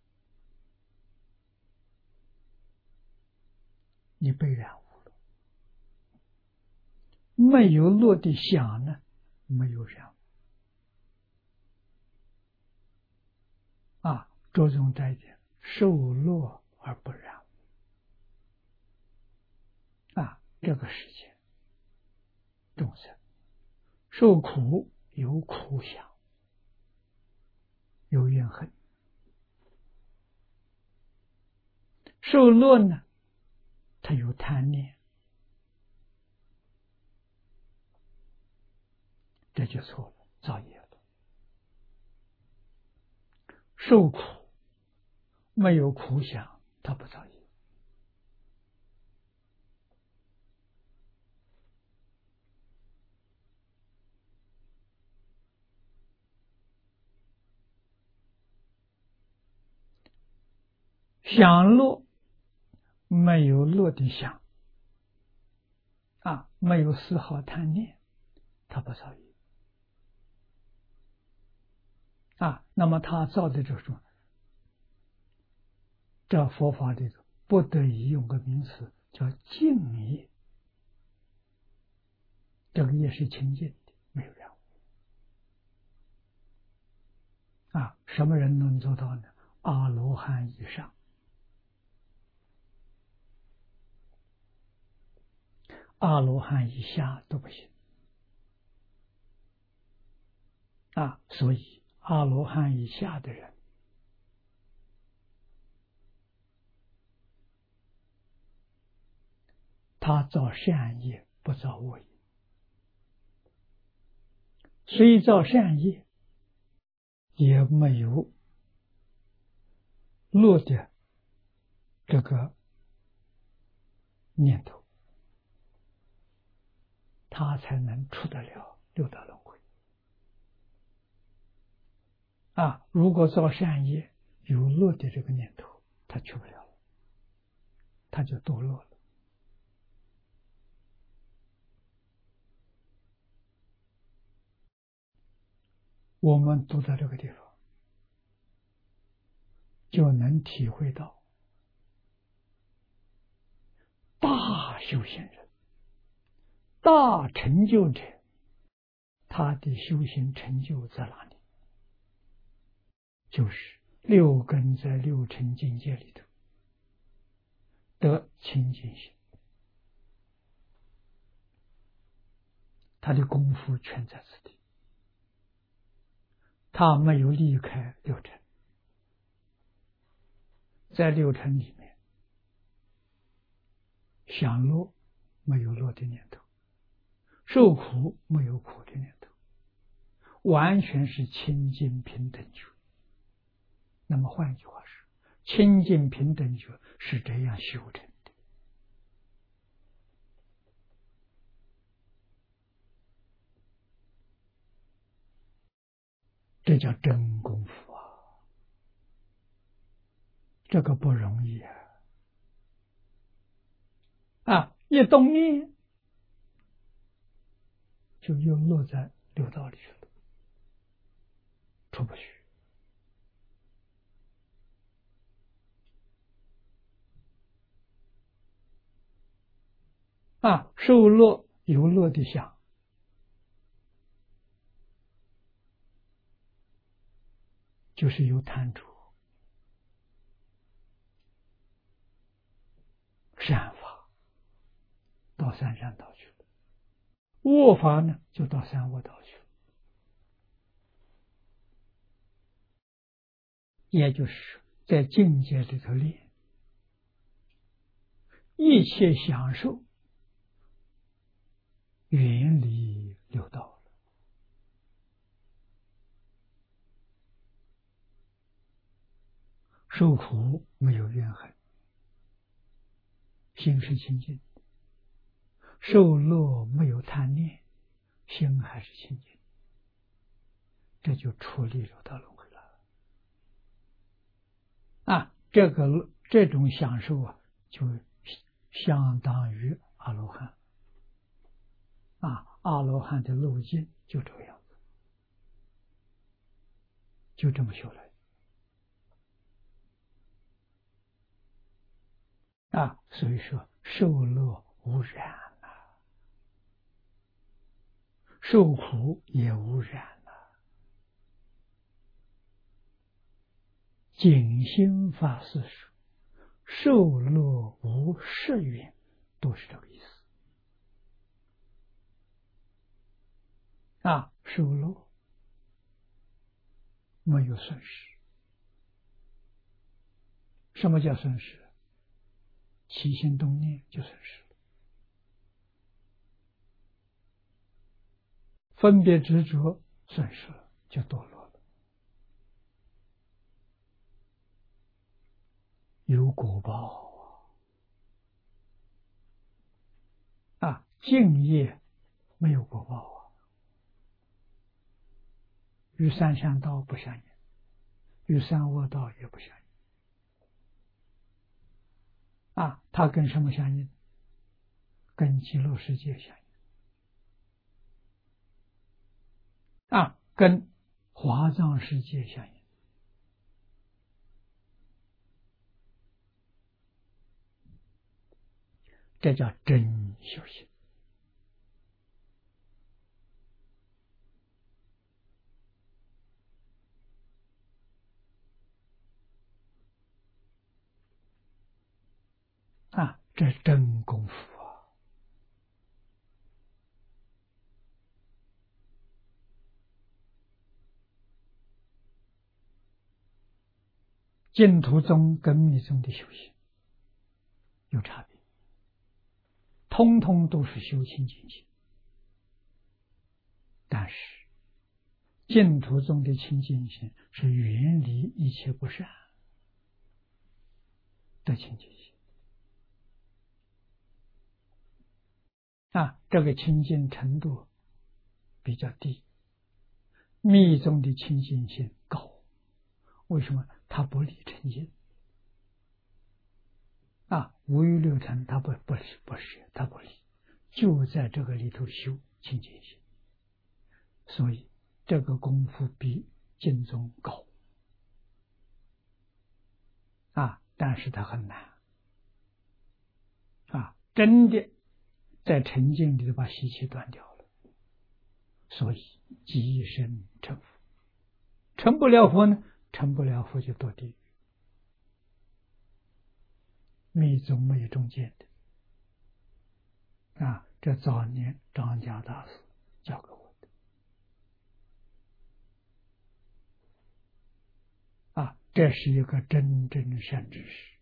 你被染污了。没有乐的想呢，没有染污啊。着重在一点，受乐而不染污啊。这个世界众生受苦有苦想，有怨恨；受乐呢，他有贪念，这就错了，造业了。受苦没有苦想，他不造业。享乐没有乐的想啊，没有丝毫贪念，他不造业啊。那么他造的这种，这佛法里头不得已用个名词叫净业，这个业是清净的，没有染污啊。什么人能做到呢？阿罗汉以上。阿罗汉以下都不行啊，所以阿罗汉以下的人，他造善业不造恶业，虽造善业，也没有乐的这个念头，他才能出得了六道轮回啊。如果造善业有乐的这个念头，他去不了了，他就堕落了。我们读到这个地方，就能体会到大修行人、大成就者，他的修行成就在哪里？就是六根在六尘境界里头得清净心，他的功夫全在此地，他没有离开六尘，在六尘里面享乐没有乐的念头，受苦没有苦的念头，完全是清净平等觉。那么换一句话说，清净平等觉是这样修成的，这叫真功夫啊！这个不容易啊！一动念就又落在六道里去了，出不去啊！受乐有乐的想， 就是有贪着，善法到三善道去了，恶法呢就到三恶道去了。也就是在境界里头练，一切享受远离六道了，受苦没有怨恨，心是清净；受乐没有贪念，心还是清净。这就出离六道轮回了。这种享受啊，就相当于阿罗汉。阿罗汉的路径就这个样子，就这么修来。所以说受乐无染啊，受苦也无染啊，净心法师说受乐无失缘，都是这个意思。受乐没有损失。什么叫损失？起心动念就损失了，分别执着损失了，就堕落了，有果报敬业没有果报与三善道不相应，与三恶道也不相应。它跟什么相应？跟极乐世界相应。跟华藏世界相应。这叫真修行。这是真功夫净土宗跟密宗的修行有差别，通通都是修清净心，但是净土宗的清净心是远离一切不善的清净心。这个清净程度比较低，密宗的清净心高。为什么？他不离尘境。五欲六尘他不是他不离，就在这个里头修清净心，所以这个功夫比净宗高但是它很难真的在沉静里头把习气断掉了，所以即身成佛。成不了佛呢？成不了佛就堕地狱。密宗没有中间的这早年张家大师教给我的这是一个真正善知识，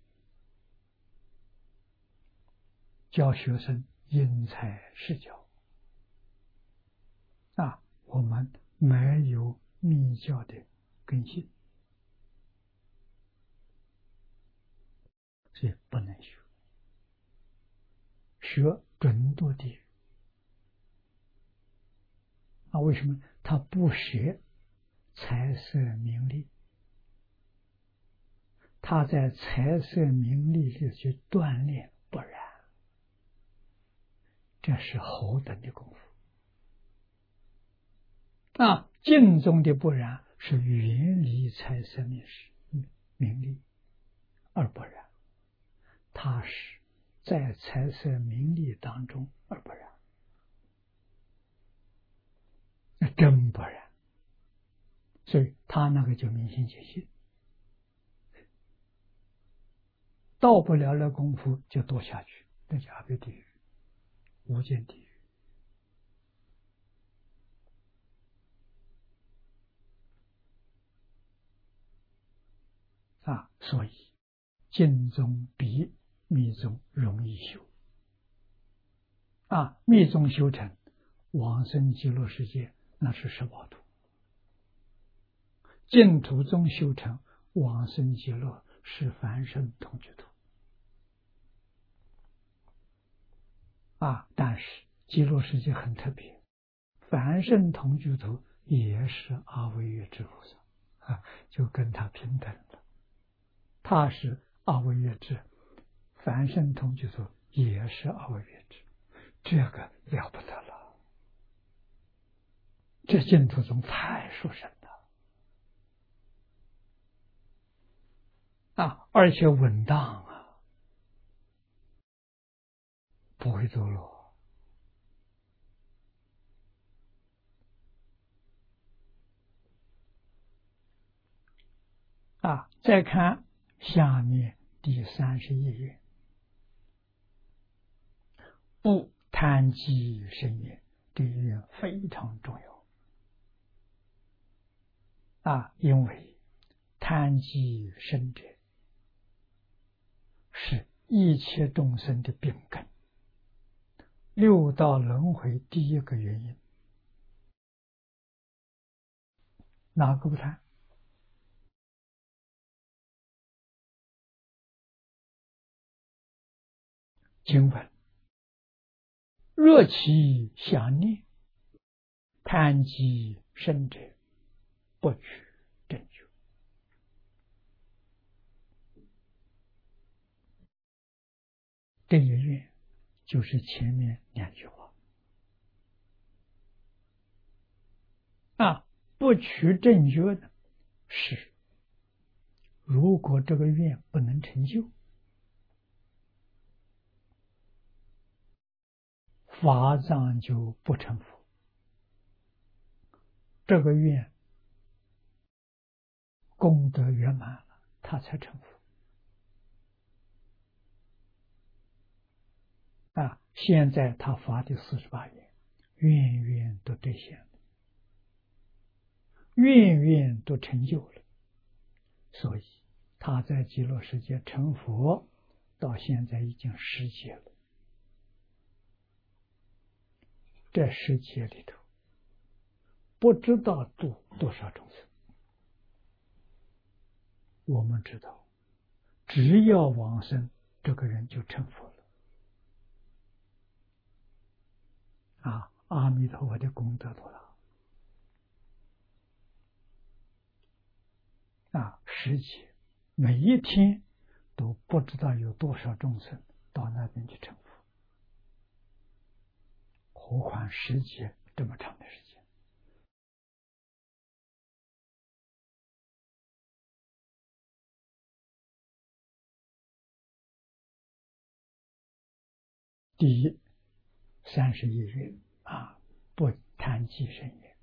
教学生因材施教我们没有密教的根性，所以不能学，学准堕地狱为什么？他不学财色名利，他在财色名利里去锻炼不然，这是何等的功夫净宗的不然是远离财色名利而不然，他是在财色名利当中而不然，那真不然。 所以他那个就明心见性，到不了那功夫就堕下去，那叫阿鼻地狱、无间地狱啊。所以净宗比密宗容易修啊，密宗修成往生极乐世界，那是18度；净土宗修成往生极乐是凡圣同居土啊。但是极乐世界很特别，凡圣同居土也是阿惟越致菩萨啊，就跟他平等了。他是阿惟越致，凡圣同居土也是阿惟越致，这个了不得了。这净土宗太殊胜了啊，而且稳当啊，不会堕落啊。再看下面第31页，不贪积生业，这一点非常重要啊，因为贪积生者是一切众生的病根，六道轮回第一个原因，哪个不贪？经文：若其想念，贪积生者，不取正觉。这一愿就是前面2句话啊。不取正觉呢，是如果这个愿不能成就，法藏就不成佛。这个愿功德圆满了，他才成佛啊。现在他发的48愿，愿愿都兑现了，愿愿都成就了，所以他在极乐世界成佛，到现在已经10劫了。这10劫里头，不知道度多少众生。我们知道，只要往生，这个人就成佛了啊！阿弥陀佛的功德多大啊！10劫，每一天都不知道有多少众生到那边去成佛，何况10劫这么长的时间。第31愿啊，不贪积生业，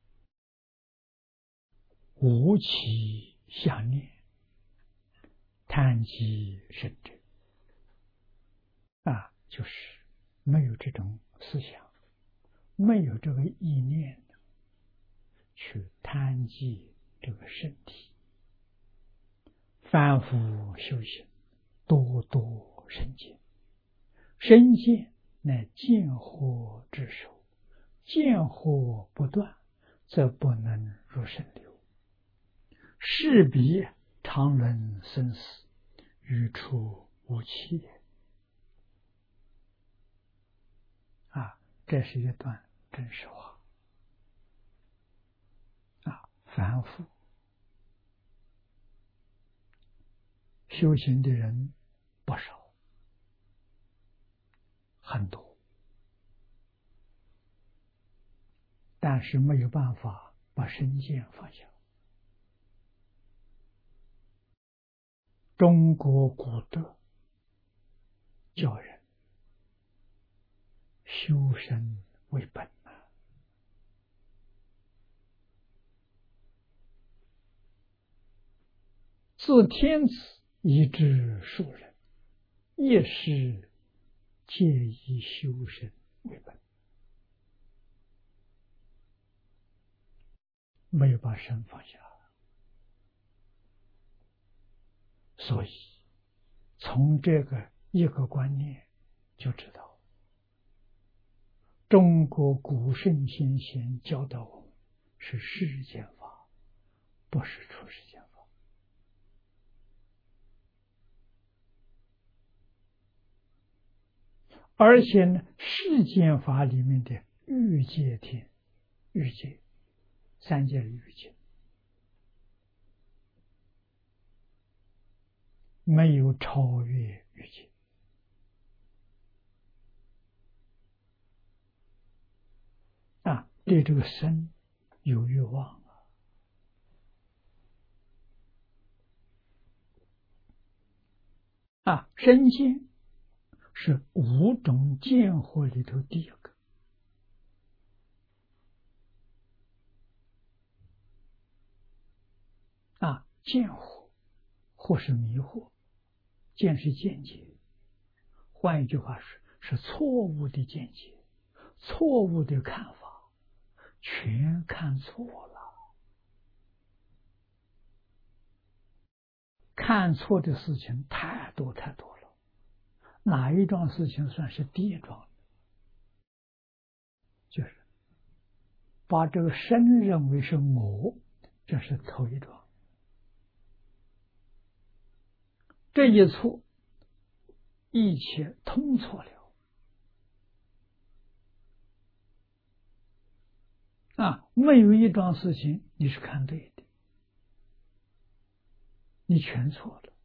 无其想念，贪积生者啊，就是没有这种思想，没有这个意念去贪积这个身体，反复修行，多多生见，生见乃见惑之首，见惑不断，则不能入圣流，是彼常轮生死，欲出无期也啊！这是一段真实话啊！反复修行的人不少，很多，但是没有办法把身见放下。中国古德教人修身为本自天子以至庶人，亦是皆以修身为本，没有把身放下。所以从这个一个观念就知道，中国古圣先贤教导我们是世间法，不是出世间法。而且呢，世间法里面的欲界天、欲界三界的欲界，没有超越欲界。对这个身有欲望身见是五种见惑里头第一个。见惑或是迷惑，见是见解，换一句话是错误的见解，错误的看法，全看错了。看错的事情太多太多了，哪一桩事情算是第一桩？就是把这个身认为是我，这是头一桩。这一错，一切通错了。没有一桩事情你是看对的，你全错了。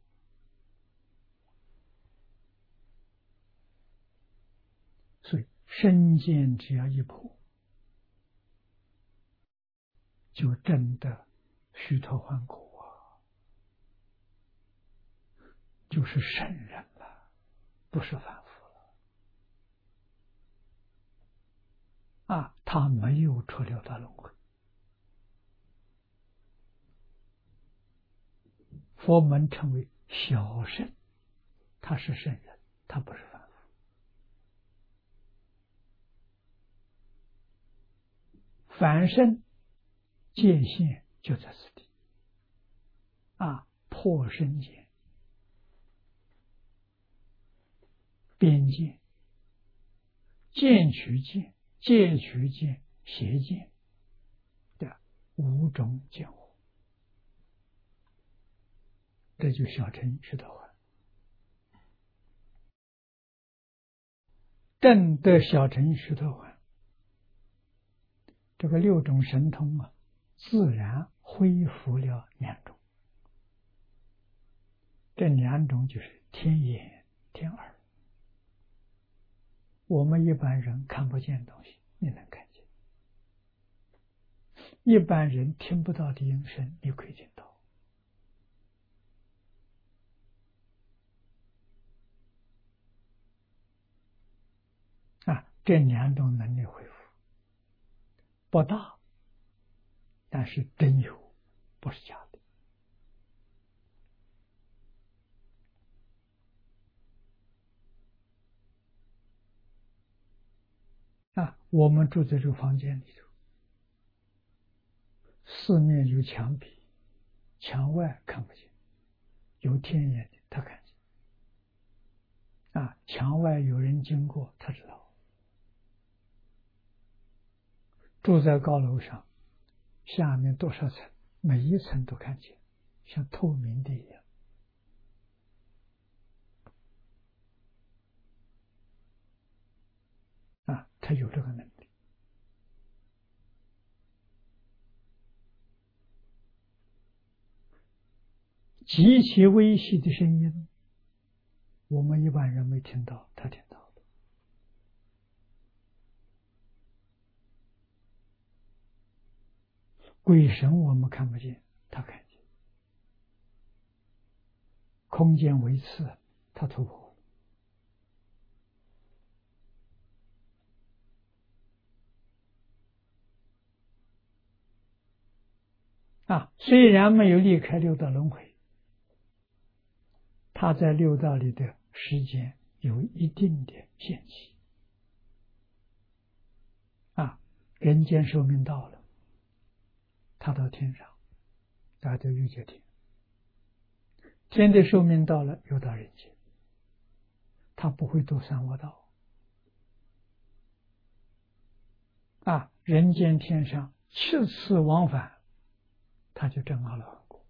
所以身见只要一破，就真的虚脱换果就是圣人了，不是凡夫了。他没有出六道轮回。佛门称为小圣，他是圣人，他不是凡夫。凡圣界限就在此地。破身见、边界、见取见、戒取见、邪见的五种见惑，这就小乘须陀洹。正得小乘须陀洹，这个六种神通自然恢复了两种。这两种就是天眼、天耳。我们一般人看不见东西，你能看见；一般人听不到的音声，你可以听到。这两种能力恢复不大，但是真有，不是假的。我们住在这个房间里头，四面有墙壁，墙外看不见，有天眼的他看见。墙外有人经过，他知道。住在高楼上，下面多少层，每一层都看见，像透明的一样。他有这个能力。极其微细的声音，我们一般人没听到，他听到了。鬼神我们看不见，他看见。空间维次，他突破虽然没有离开六道轮回， 他在六道里的时间有一定的限期人间寿命到了，他到天上，他到欲界天；天的寿命到了，又到人间。他不会堕三恶道人间天上7次往返，他就证阿罗汉果，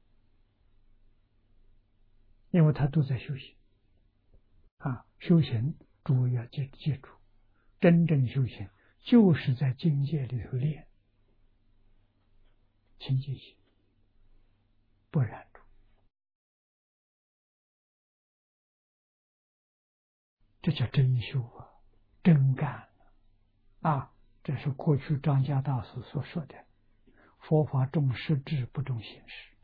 因为他都在修行修行诸位要记住，真正修行就是在境界里头练清净心，不染著，这叫真修真干这是过去张家大师所说的，佛法重实质不重形式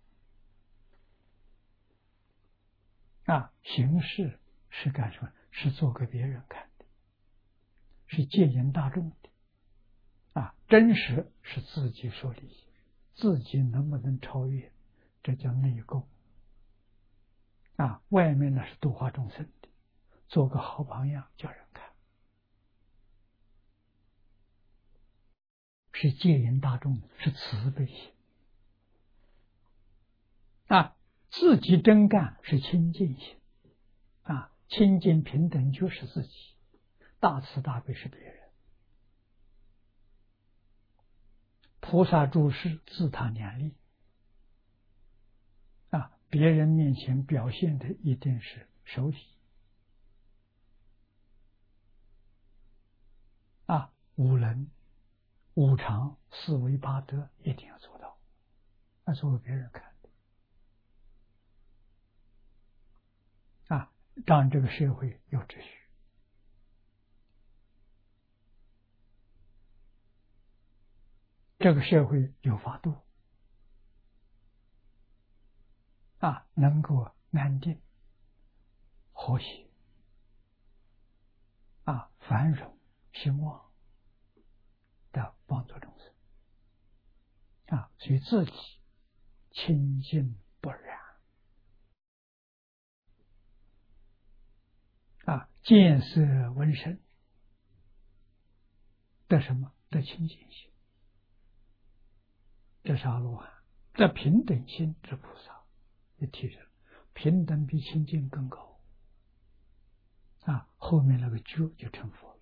形式是干什么？是做给别人看的，是戒引大众的真实是自己受利益，自己能不能超越，这叫内功外面呢是度化众生的，做个好榜样叫人看，是戒引大众，是慈悲心自己真干是清净心清净平等就是自己，大慈大悲是别人，菩萨诸事自他量力别人面前表现的一定是守礼五伦五常四维八德一定要做到，做给别人看让这个社会有秩序。这个社会有法度能够安定和谐繁荣兴旺的帮助众生所以自己清净不染见色闻声得什么？得清净心，这是阿罗汉，这平等心之菩萨也提升，平等比清净更高后面那个觉就成佛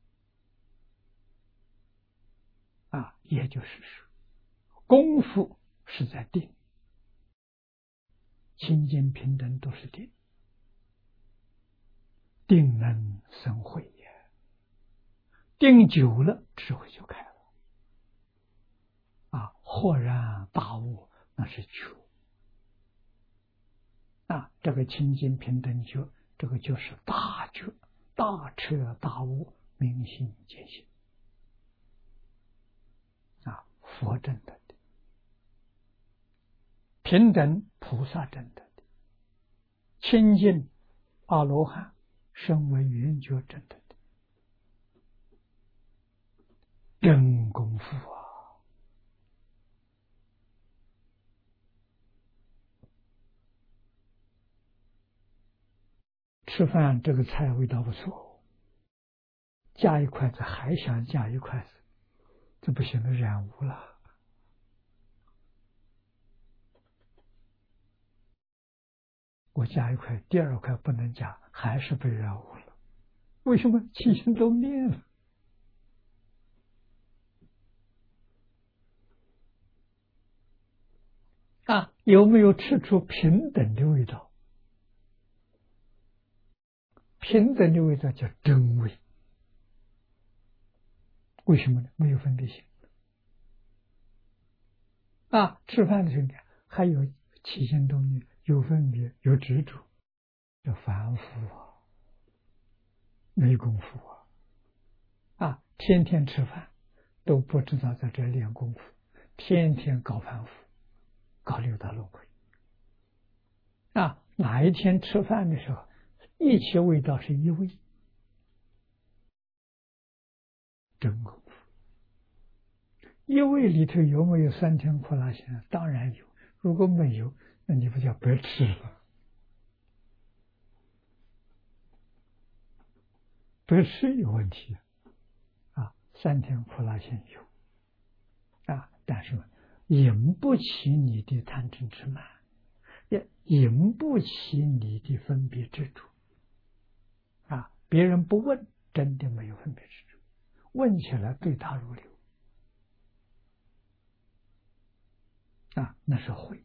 了也就是说功夫是在定，清净平等都是定，定能生慧也，定久了智慧就开了豁然大悟，那是觉这个清净平等觉，这个就是大觉，大彻大悟，明心见性佛证得的，平等菩萨证得的，清净阿罗汉身为圆觉证得的，真功夫吃饭这个菜味道不错，夹一筷子还想夹一筷子，这不行了，染污了。我夹一块，第二块不能夹，还是被染污了。为什么？起心动念了有没有吃出平等的味道？平等的味道叫真味。为什么呢？没有分别心吃饭的时候还有起心动念，有分别，有执着，这凡夫没功夫天天吃饭都不知道在这练功夫，天天搞凡夫，搞六道轮回哪一天吃饭的时候，一切味道是一味，真功夫。一味里头有没有酸甜苦辣咸？当然有，如果没有，那你不叫白吃了不是有问题啊，三天苦辣先有啊，但是引不起你的贪嗔痴慢，也引不起你的分别执着啊。别人不问，真的没有分别执着；问起来对答如流啊，那是慧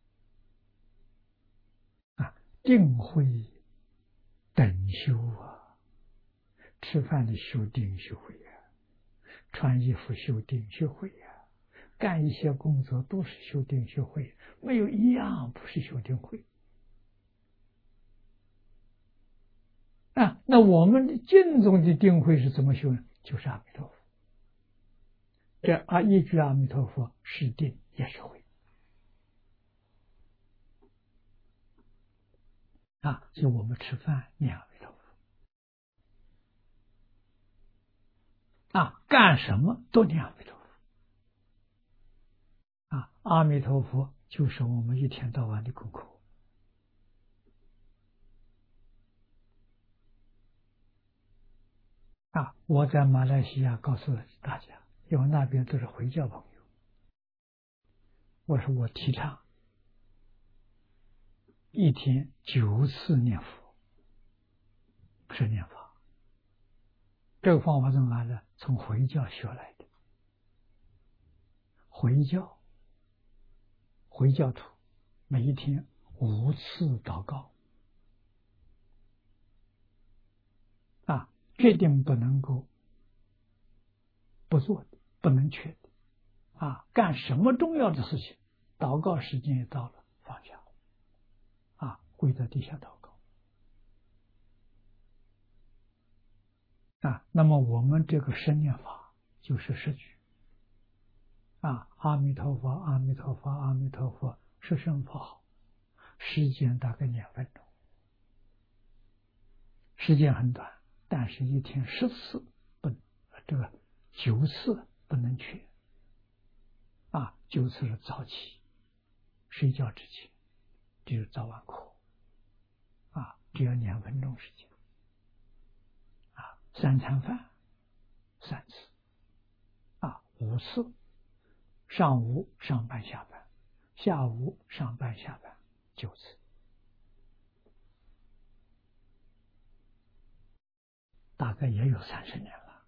啊，定慧等修啊，吃饭的修定修慧啊，穿衣服修定修慧啊，干一些工作都是修定修慧，没有一样不是修定慧啊。那我们的净宗的定慧是怎么修呢？就是阿弥陀佛。这一句阿弥陀佛是定也是慧啊，所以我们吃饭念阿弥陀佛啊，干什么都念阿弥陀佛啊。阿弥陀佛就是我们一天到晚的功课啊。我在马来西亚告诉大家，因为那边都是回教朋友，我说我提倡一天9次念佛是念法。这个方法怎么来的？从回教学来的。回教徒每一天5次祷告啊，决定不能够不做的，不能缺的啊。干什么重要的事情，祷告时间也到了，放下啊，跪在地下祷告啊。那么我们这个生念法就是10句啊，阿弥陀佛，阿弥陀佛，阿弥陀佛，是声佛号，时间大概2分钟，时间很短，但是一天10次不，这个9次不能缺啊。9次是早起睡觉之前，就是早晚课啊，只要2分钟时间啊。3餐饭3次啊，5次，上午上班下班，下午上班下班9次，大概也有30年了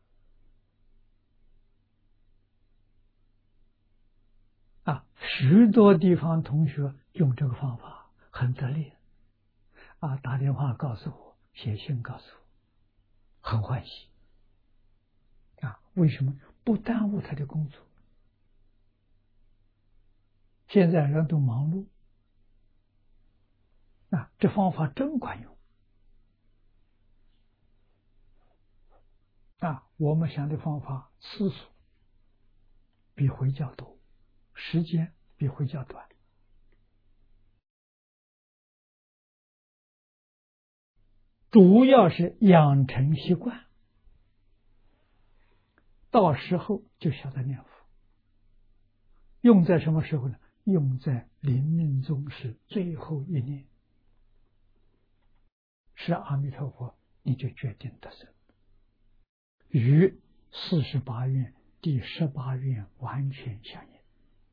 啊。许多地方同学用这个方法很得力啊，打电话告诉我，写信告诉我，很欢喜啊。为什么？不耽误他的工作。现在人都忙碌啊，这方法真管用啊。我们想的方法次数比回教多，时间比回教短，主要是养成习惯，到时候就晓得念佛。用在什么时候呢？用在临命终时最后一念，是阿弥陀佛，你就决定得生，与48愿第18愿完全相应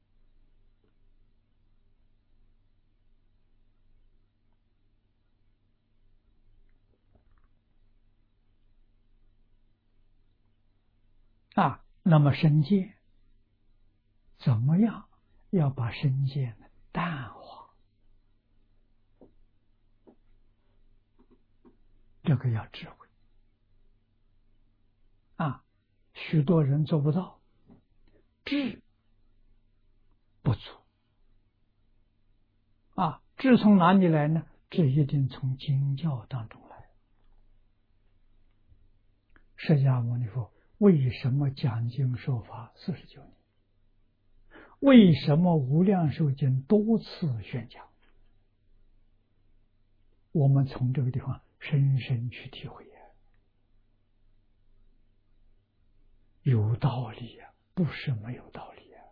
啊。那么身见怎么样？要把身见淡化，这个要智慧啊。许多人做不到，智不足啊。智从哪里来呢？智一定从经教当中来。释迦牟尼佛为什么讲经说法49年？为什么无量寿经多次宣讲？我们从这个地方深深去体会呀，有道理呀，不是没有道理呀。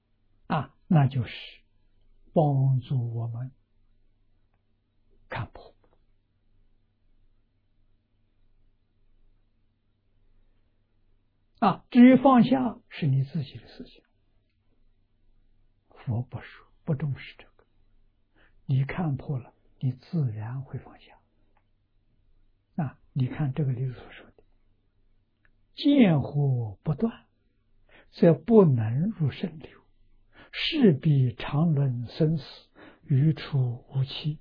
那就是帮助我们看破至于放下是你自己的事情，佛不说，不重视这个。你看破了，你自然会放下。你看这个里所说的，见惑不断，则不能入圣流，势必常轮生死，余处无期。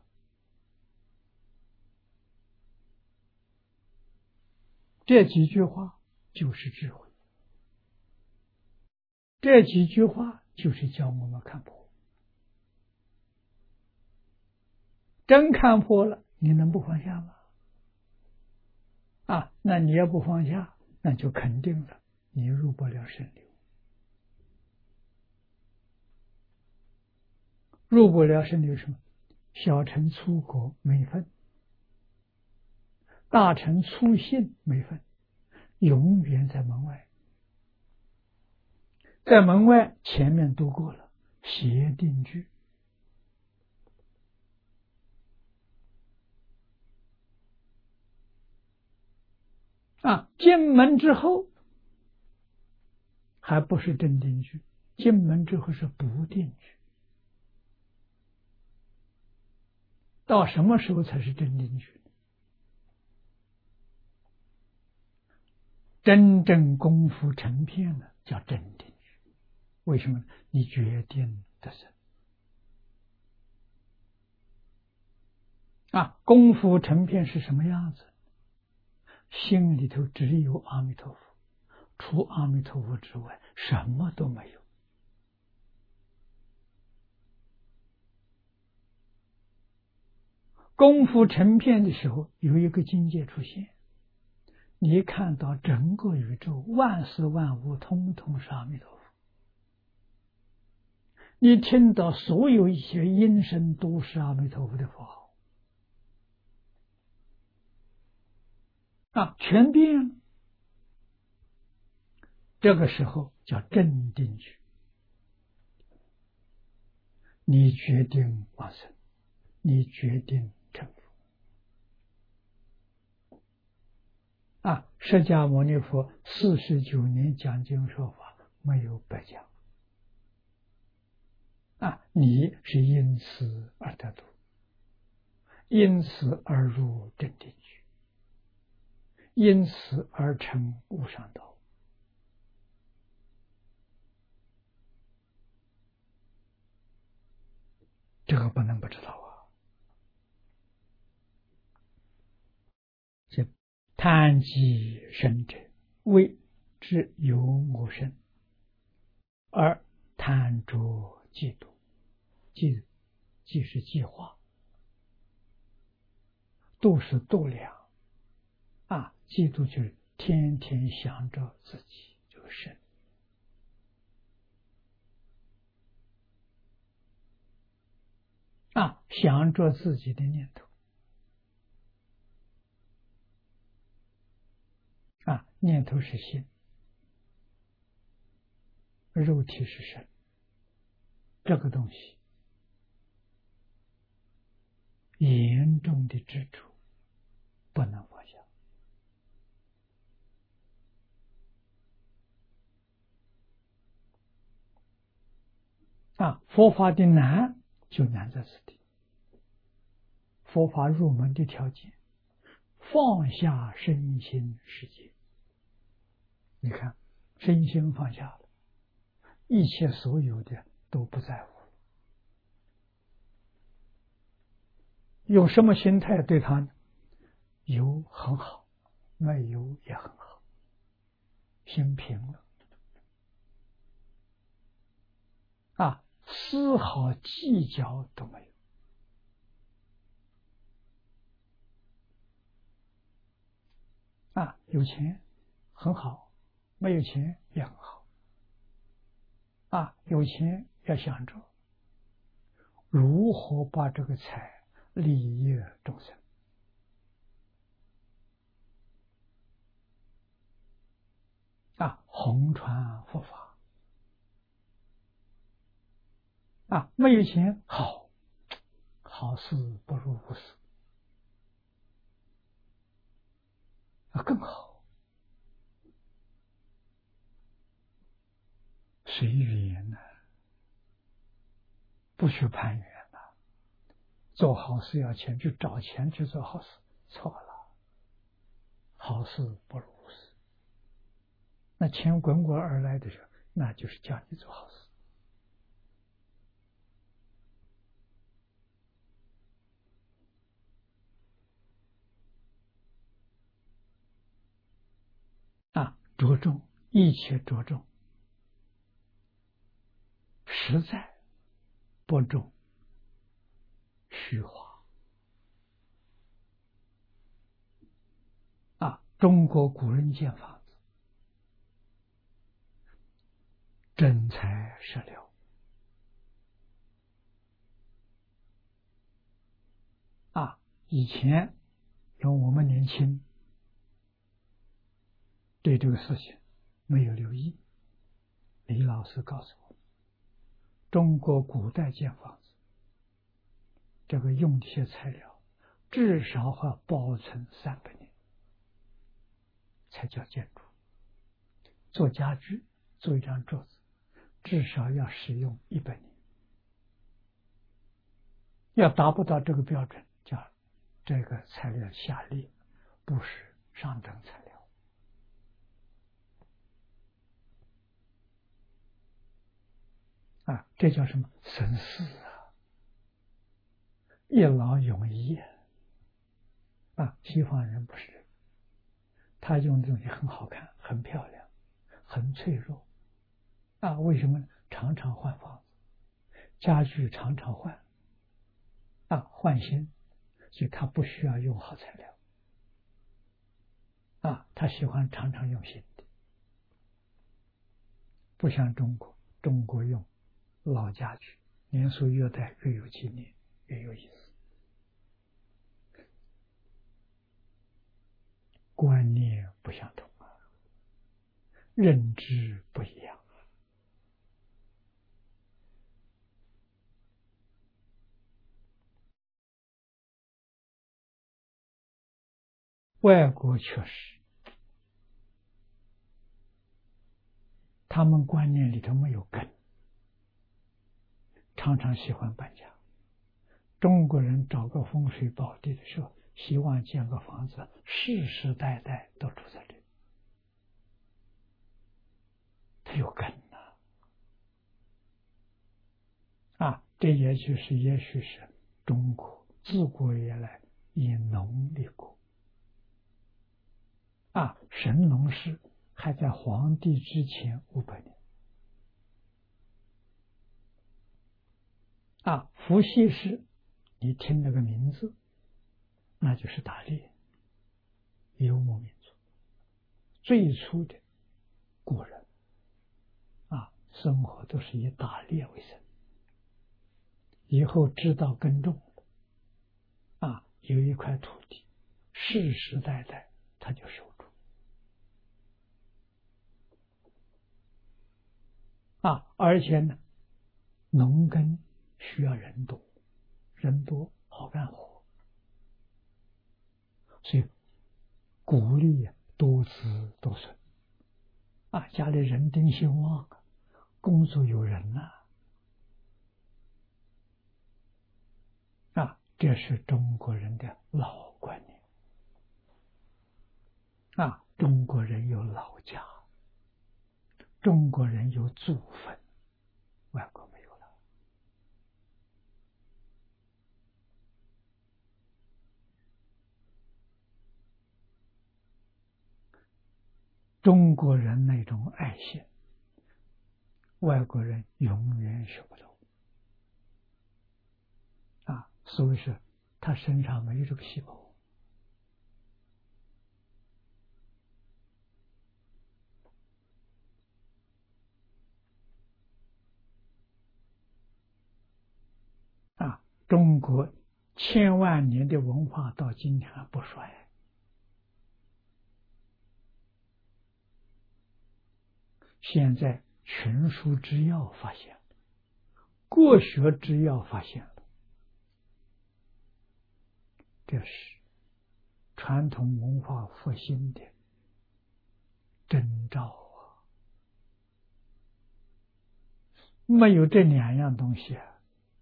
这几句话就是智慧，这几句话就是教我们看破。真看破了，你能不放下吗？那你要不放下，那就肯定了，你入不了圣流。入不了圣流什么？小乘粗果没分，大乘粗信没分，永远在门外。在门外前面读过了，邪定句。进门之后还不是正定句，进门之后是不定句。到什么时候才是正定句？真正功夫成片了，叫正定句。为什么？你决定得胜。功夫成片是什么样子？心里头只有阿弥陀佛，除阿弥陀佛之外，什么都没有。功夫成片的时候，有一个境界出现，你看到整个宇宙万事万物通通是阿弥陀佛，你听到所有一些音声都是阿弥陀佛的佛号，全变了。这个时候叫正定句，你决定往生，你决定成佛。释迦牟尼佛49年讲经说法，没有白讲。你是因此而得度，因此而入正定句，因此而成无上道。这个不能不知道这贪即生者，谓之有我生，而贪着嫉妒，即是计划，度是度量，嫉妒就是天天想着自己这个身，想着自己的念头，念头是心，肉体是身，这个东西严重的执着，不能放下。佛法的难就难在此地。佛法入门的条件，放下身心世界。你看，身心放下了，一切所有的都不在乎。用什么心态对他呢？有很好，没有也很好，心平了。丝毫计较都没有。有钱很好，没有钱也很好。有钱要想着如何把这个财利益众生。弘传佛法。没有钱好，好事不如无事。更好。 随缘呢，不去攀缘了。做好事要钱，去找钱去做好事，错了。好事不如无事。那钱滚滚而来的时候，那就是叫你做好事。着重，一切着重，实在，不重虚华。中国古人建房子，真材实料。以前因为我们年轻，对这个事情没有留意。李老师告诉我，中国古代建房子，这个用这些材料至少要保存300年，才叫建筑。做家具，做一张桌子，至少要使用100年。要达不到这个标准，叫这个材料下劣，不是上等材料。这叫什么？神似啊，一劳永逸西方人不是，他用的东西很好看，很漂亮，很脆弱为什么呢？常常换房子，家具常常换换新，所以他不需要用好材料他喜欢常常用新的，不像中国，中国用老家具，年数越大越有纪念，越有意思。观念不相同认知不一样外国确实，他们观念里头没有根，常常喜欢搬家。中国人找个风水宝地的时候，希望建个房子，世世代代都住在这里，它有根这也许是中国自古以来以农立国神农氏还在黄帝之前500年伏羲氏，你听那个名字，那就是打猎游牧民族最初的古人生活都是以打猎为生，以后知道耕种有一块土地，世世代代他就守住而且呢，农耕需要人多，人多好干活，所以鼓励多子多孙家里人丁兴旺工作有人这是中国人的老观念中国人有老家，中国人有祖坟，外国没有了。中国人那种爱心，外国人永远学不到所以是他身上没有这个细胞中国千万年的文化到今天还不衰。现在群书之要发现了，国学之要发现了，这是传统文化复兴的征兆没有这两样东西啊，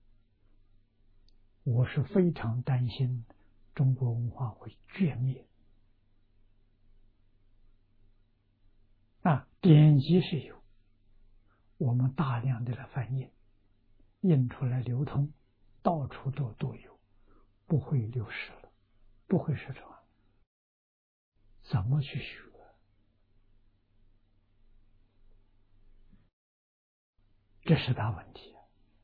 我是非常担心中国文化会绝灭。典籍是有，我们大量的来翻印，印出来流通，到处都有，不会流失了，不会失传。怎么去学？这是大问题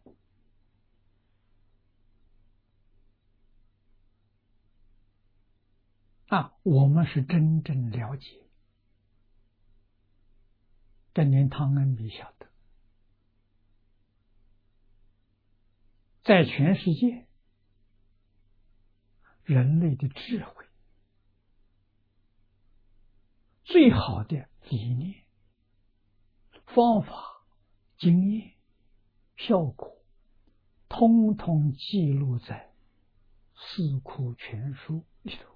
我们是真正了解，这连汤恩比晓得，在全世界，人类的智慧最好的理念、方法、经验、效果，通通记录在四库全书里头。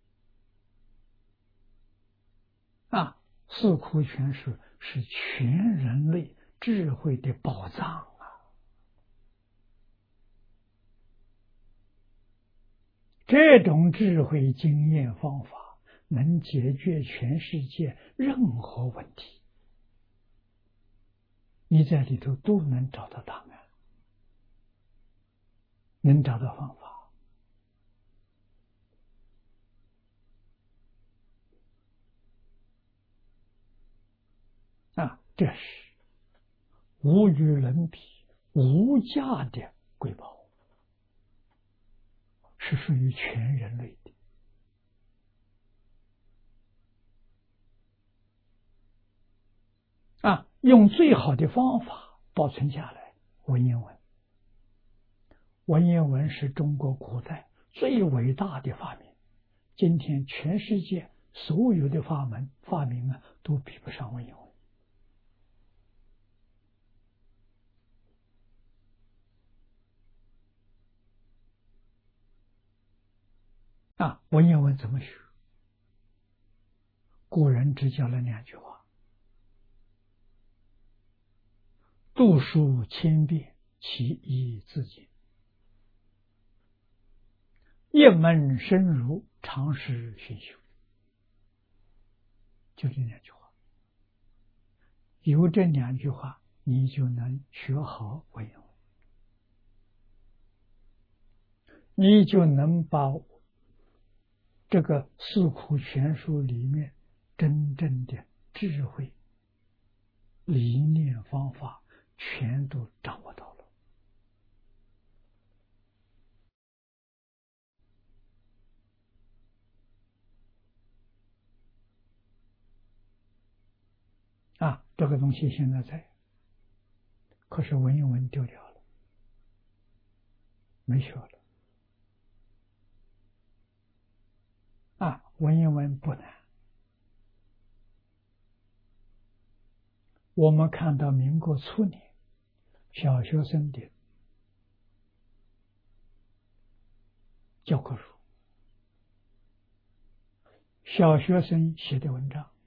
四库全书是全人类智慧的宝藏这种智慧经验方法能解决全世界任何问题，你在里头都能找到答案，能找到方法这是无与伦比、无价的瑰宝，是属于全人类的用最好的方法保存下来。文言文，文言文是中国古代最伟大的发明，今天全世界所有的发明都比不上文言文文言文怎么学？古人只教了2句话：读书千遍，其义自见；一门深入，常识熏修。就这2句话，有这2句话，你就能学好文言文，你就能把这个四库全书里面真正的智慧、理念、方法全都掌握到了。这个东西现在在，可是文言文丢掉了，没学了。文言文不难。我们看到民国初年小学生的教科书，小学生写的文章，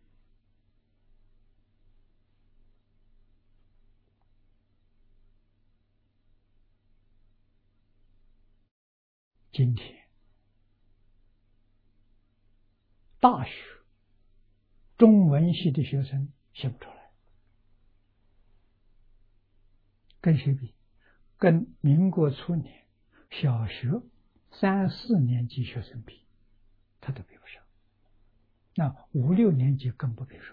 今天大学中文系的学生写不出来，跟谁比？跟民国初年小学3、4年级学生比，他都比不上。那5、6年级更不必说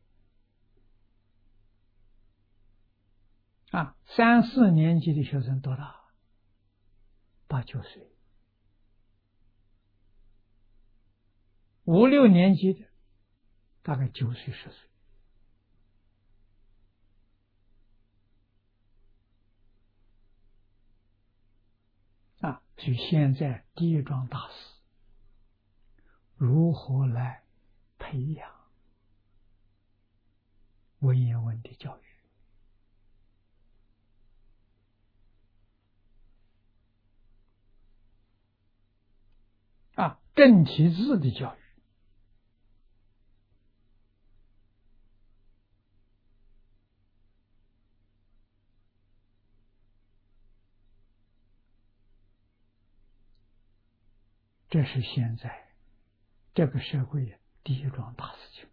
3、4年级的学生多大？8、9岁。5、6年级的大概9岁、10岁。所以现在第一桩大事，如何来培养文言文的教育正体字的教育。 这是现在这个社会第一桩大事情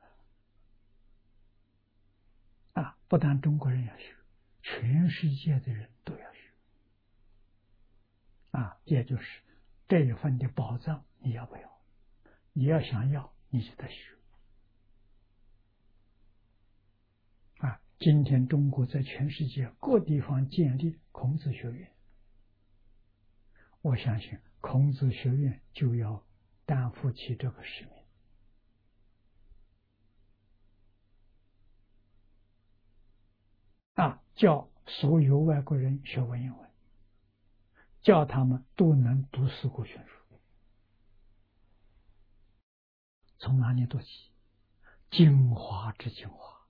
不但中国人要学，全世界的人都要学也就是这一份的宝藏，你要不要？你要想要，你就得学今天中国在全世界各地方建立孔子学院，我相信孔子学院就要担负起这个使命叫所有外国人学文言文，叫他们都能读四库全书。从哪里读起？精华之精华，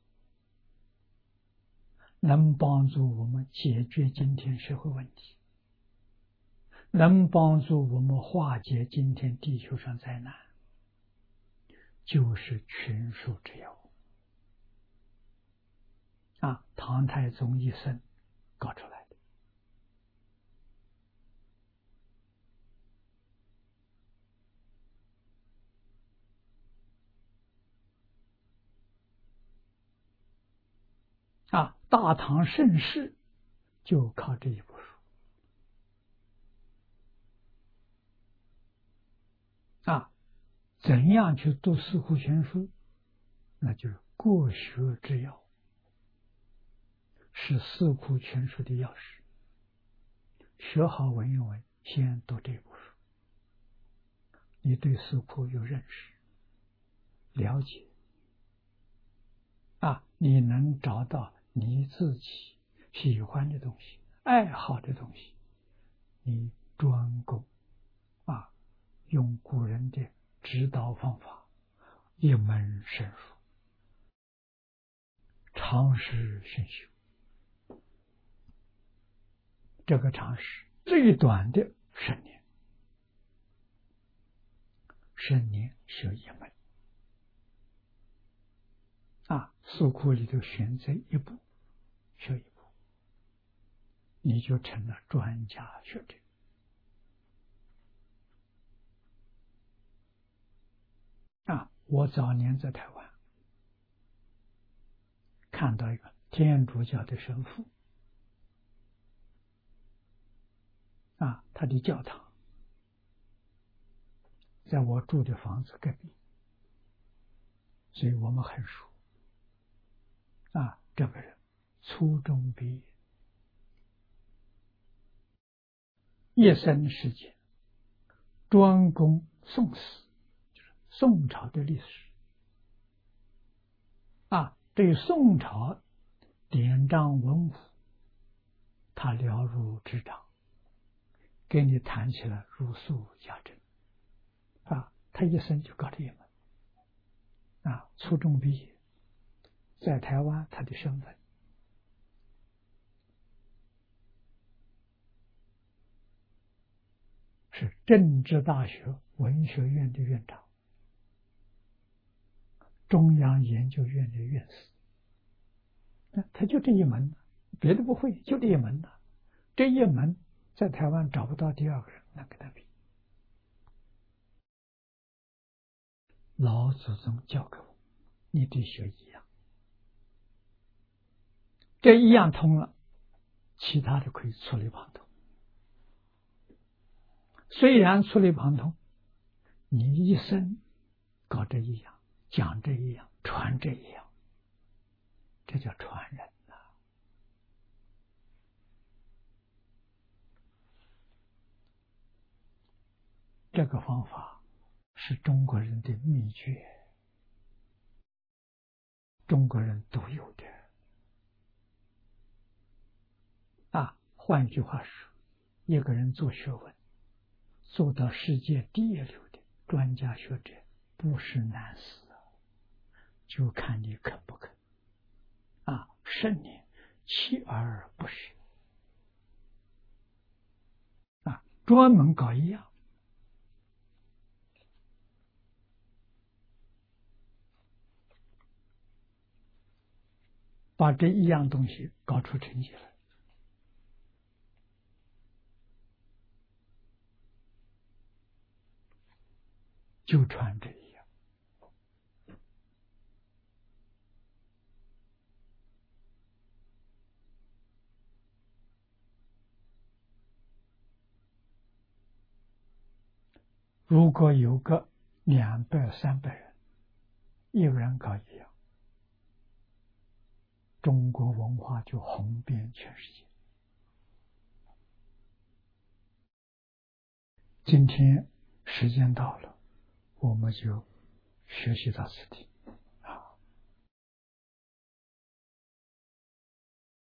能帮助我们解决今天社会问题，能帮助我们化解今天地球上灾难，就是群书之要唐太宗一生搞出来的大唐盛世就靠这一部书怎样去读四库全书？那就是国学之要，是四库全书的钥匙。学好文言文，先读这部书，你对四库有认识、了解你能找到你自己喜欢的东西、爱好的东西，你专攻用古人的指导方法，一门深入，长时熏修。这个长时最短的10年，10年学一门四库里头选择一部学一部，你就成了专家学者我早年在台湾看到一个天主教的神父他的教堂在我住的房子隔壁，所以我们很熟这个人初中毕业，一生时间专攻宋史，就是宋朝的历史对宋朝典章文武他了如指掌，跟你谈起来如数家珍他一生就搞这一门初中毕业，在台湾他的身份是政治大学文学院的院长，中央研究院的院士他就这一门，别的不会，就这一门这一门在台湾找不到第二个人能跟他比。老祖宗教给我，你得学一样，这一样通了，其他的可以触类旁通。虽然触类旁通，你一生搞这一样，讲这一样，传这一样，这叫传人这个方法是中国人的秘诀，中国人独有的换句话说，一个人做学问做到世界第一流的专家学者不是难事就看你肯不肯10年锲而不舍专门搞一样，把这一样东西搞出成绩来。 就穿这一样。如果有个200、300人，一个人搞一样，中国文化就红遍全世界。今天时间到了，我们就学习到此地。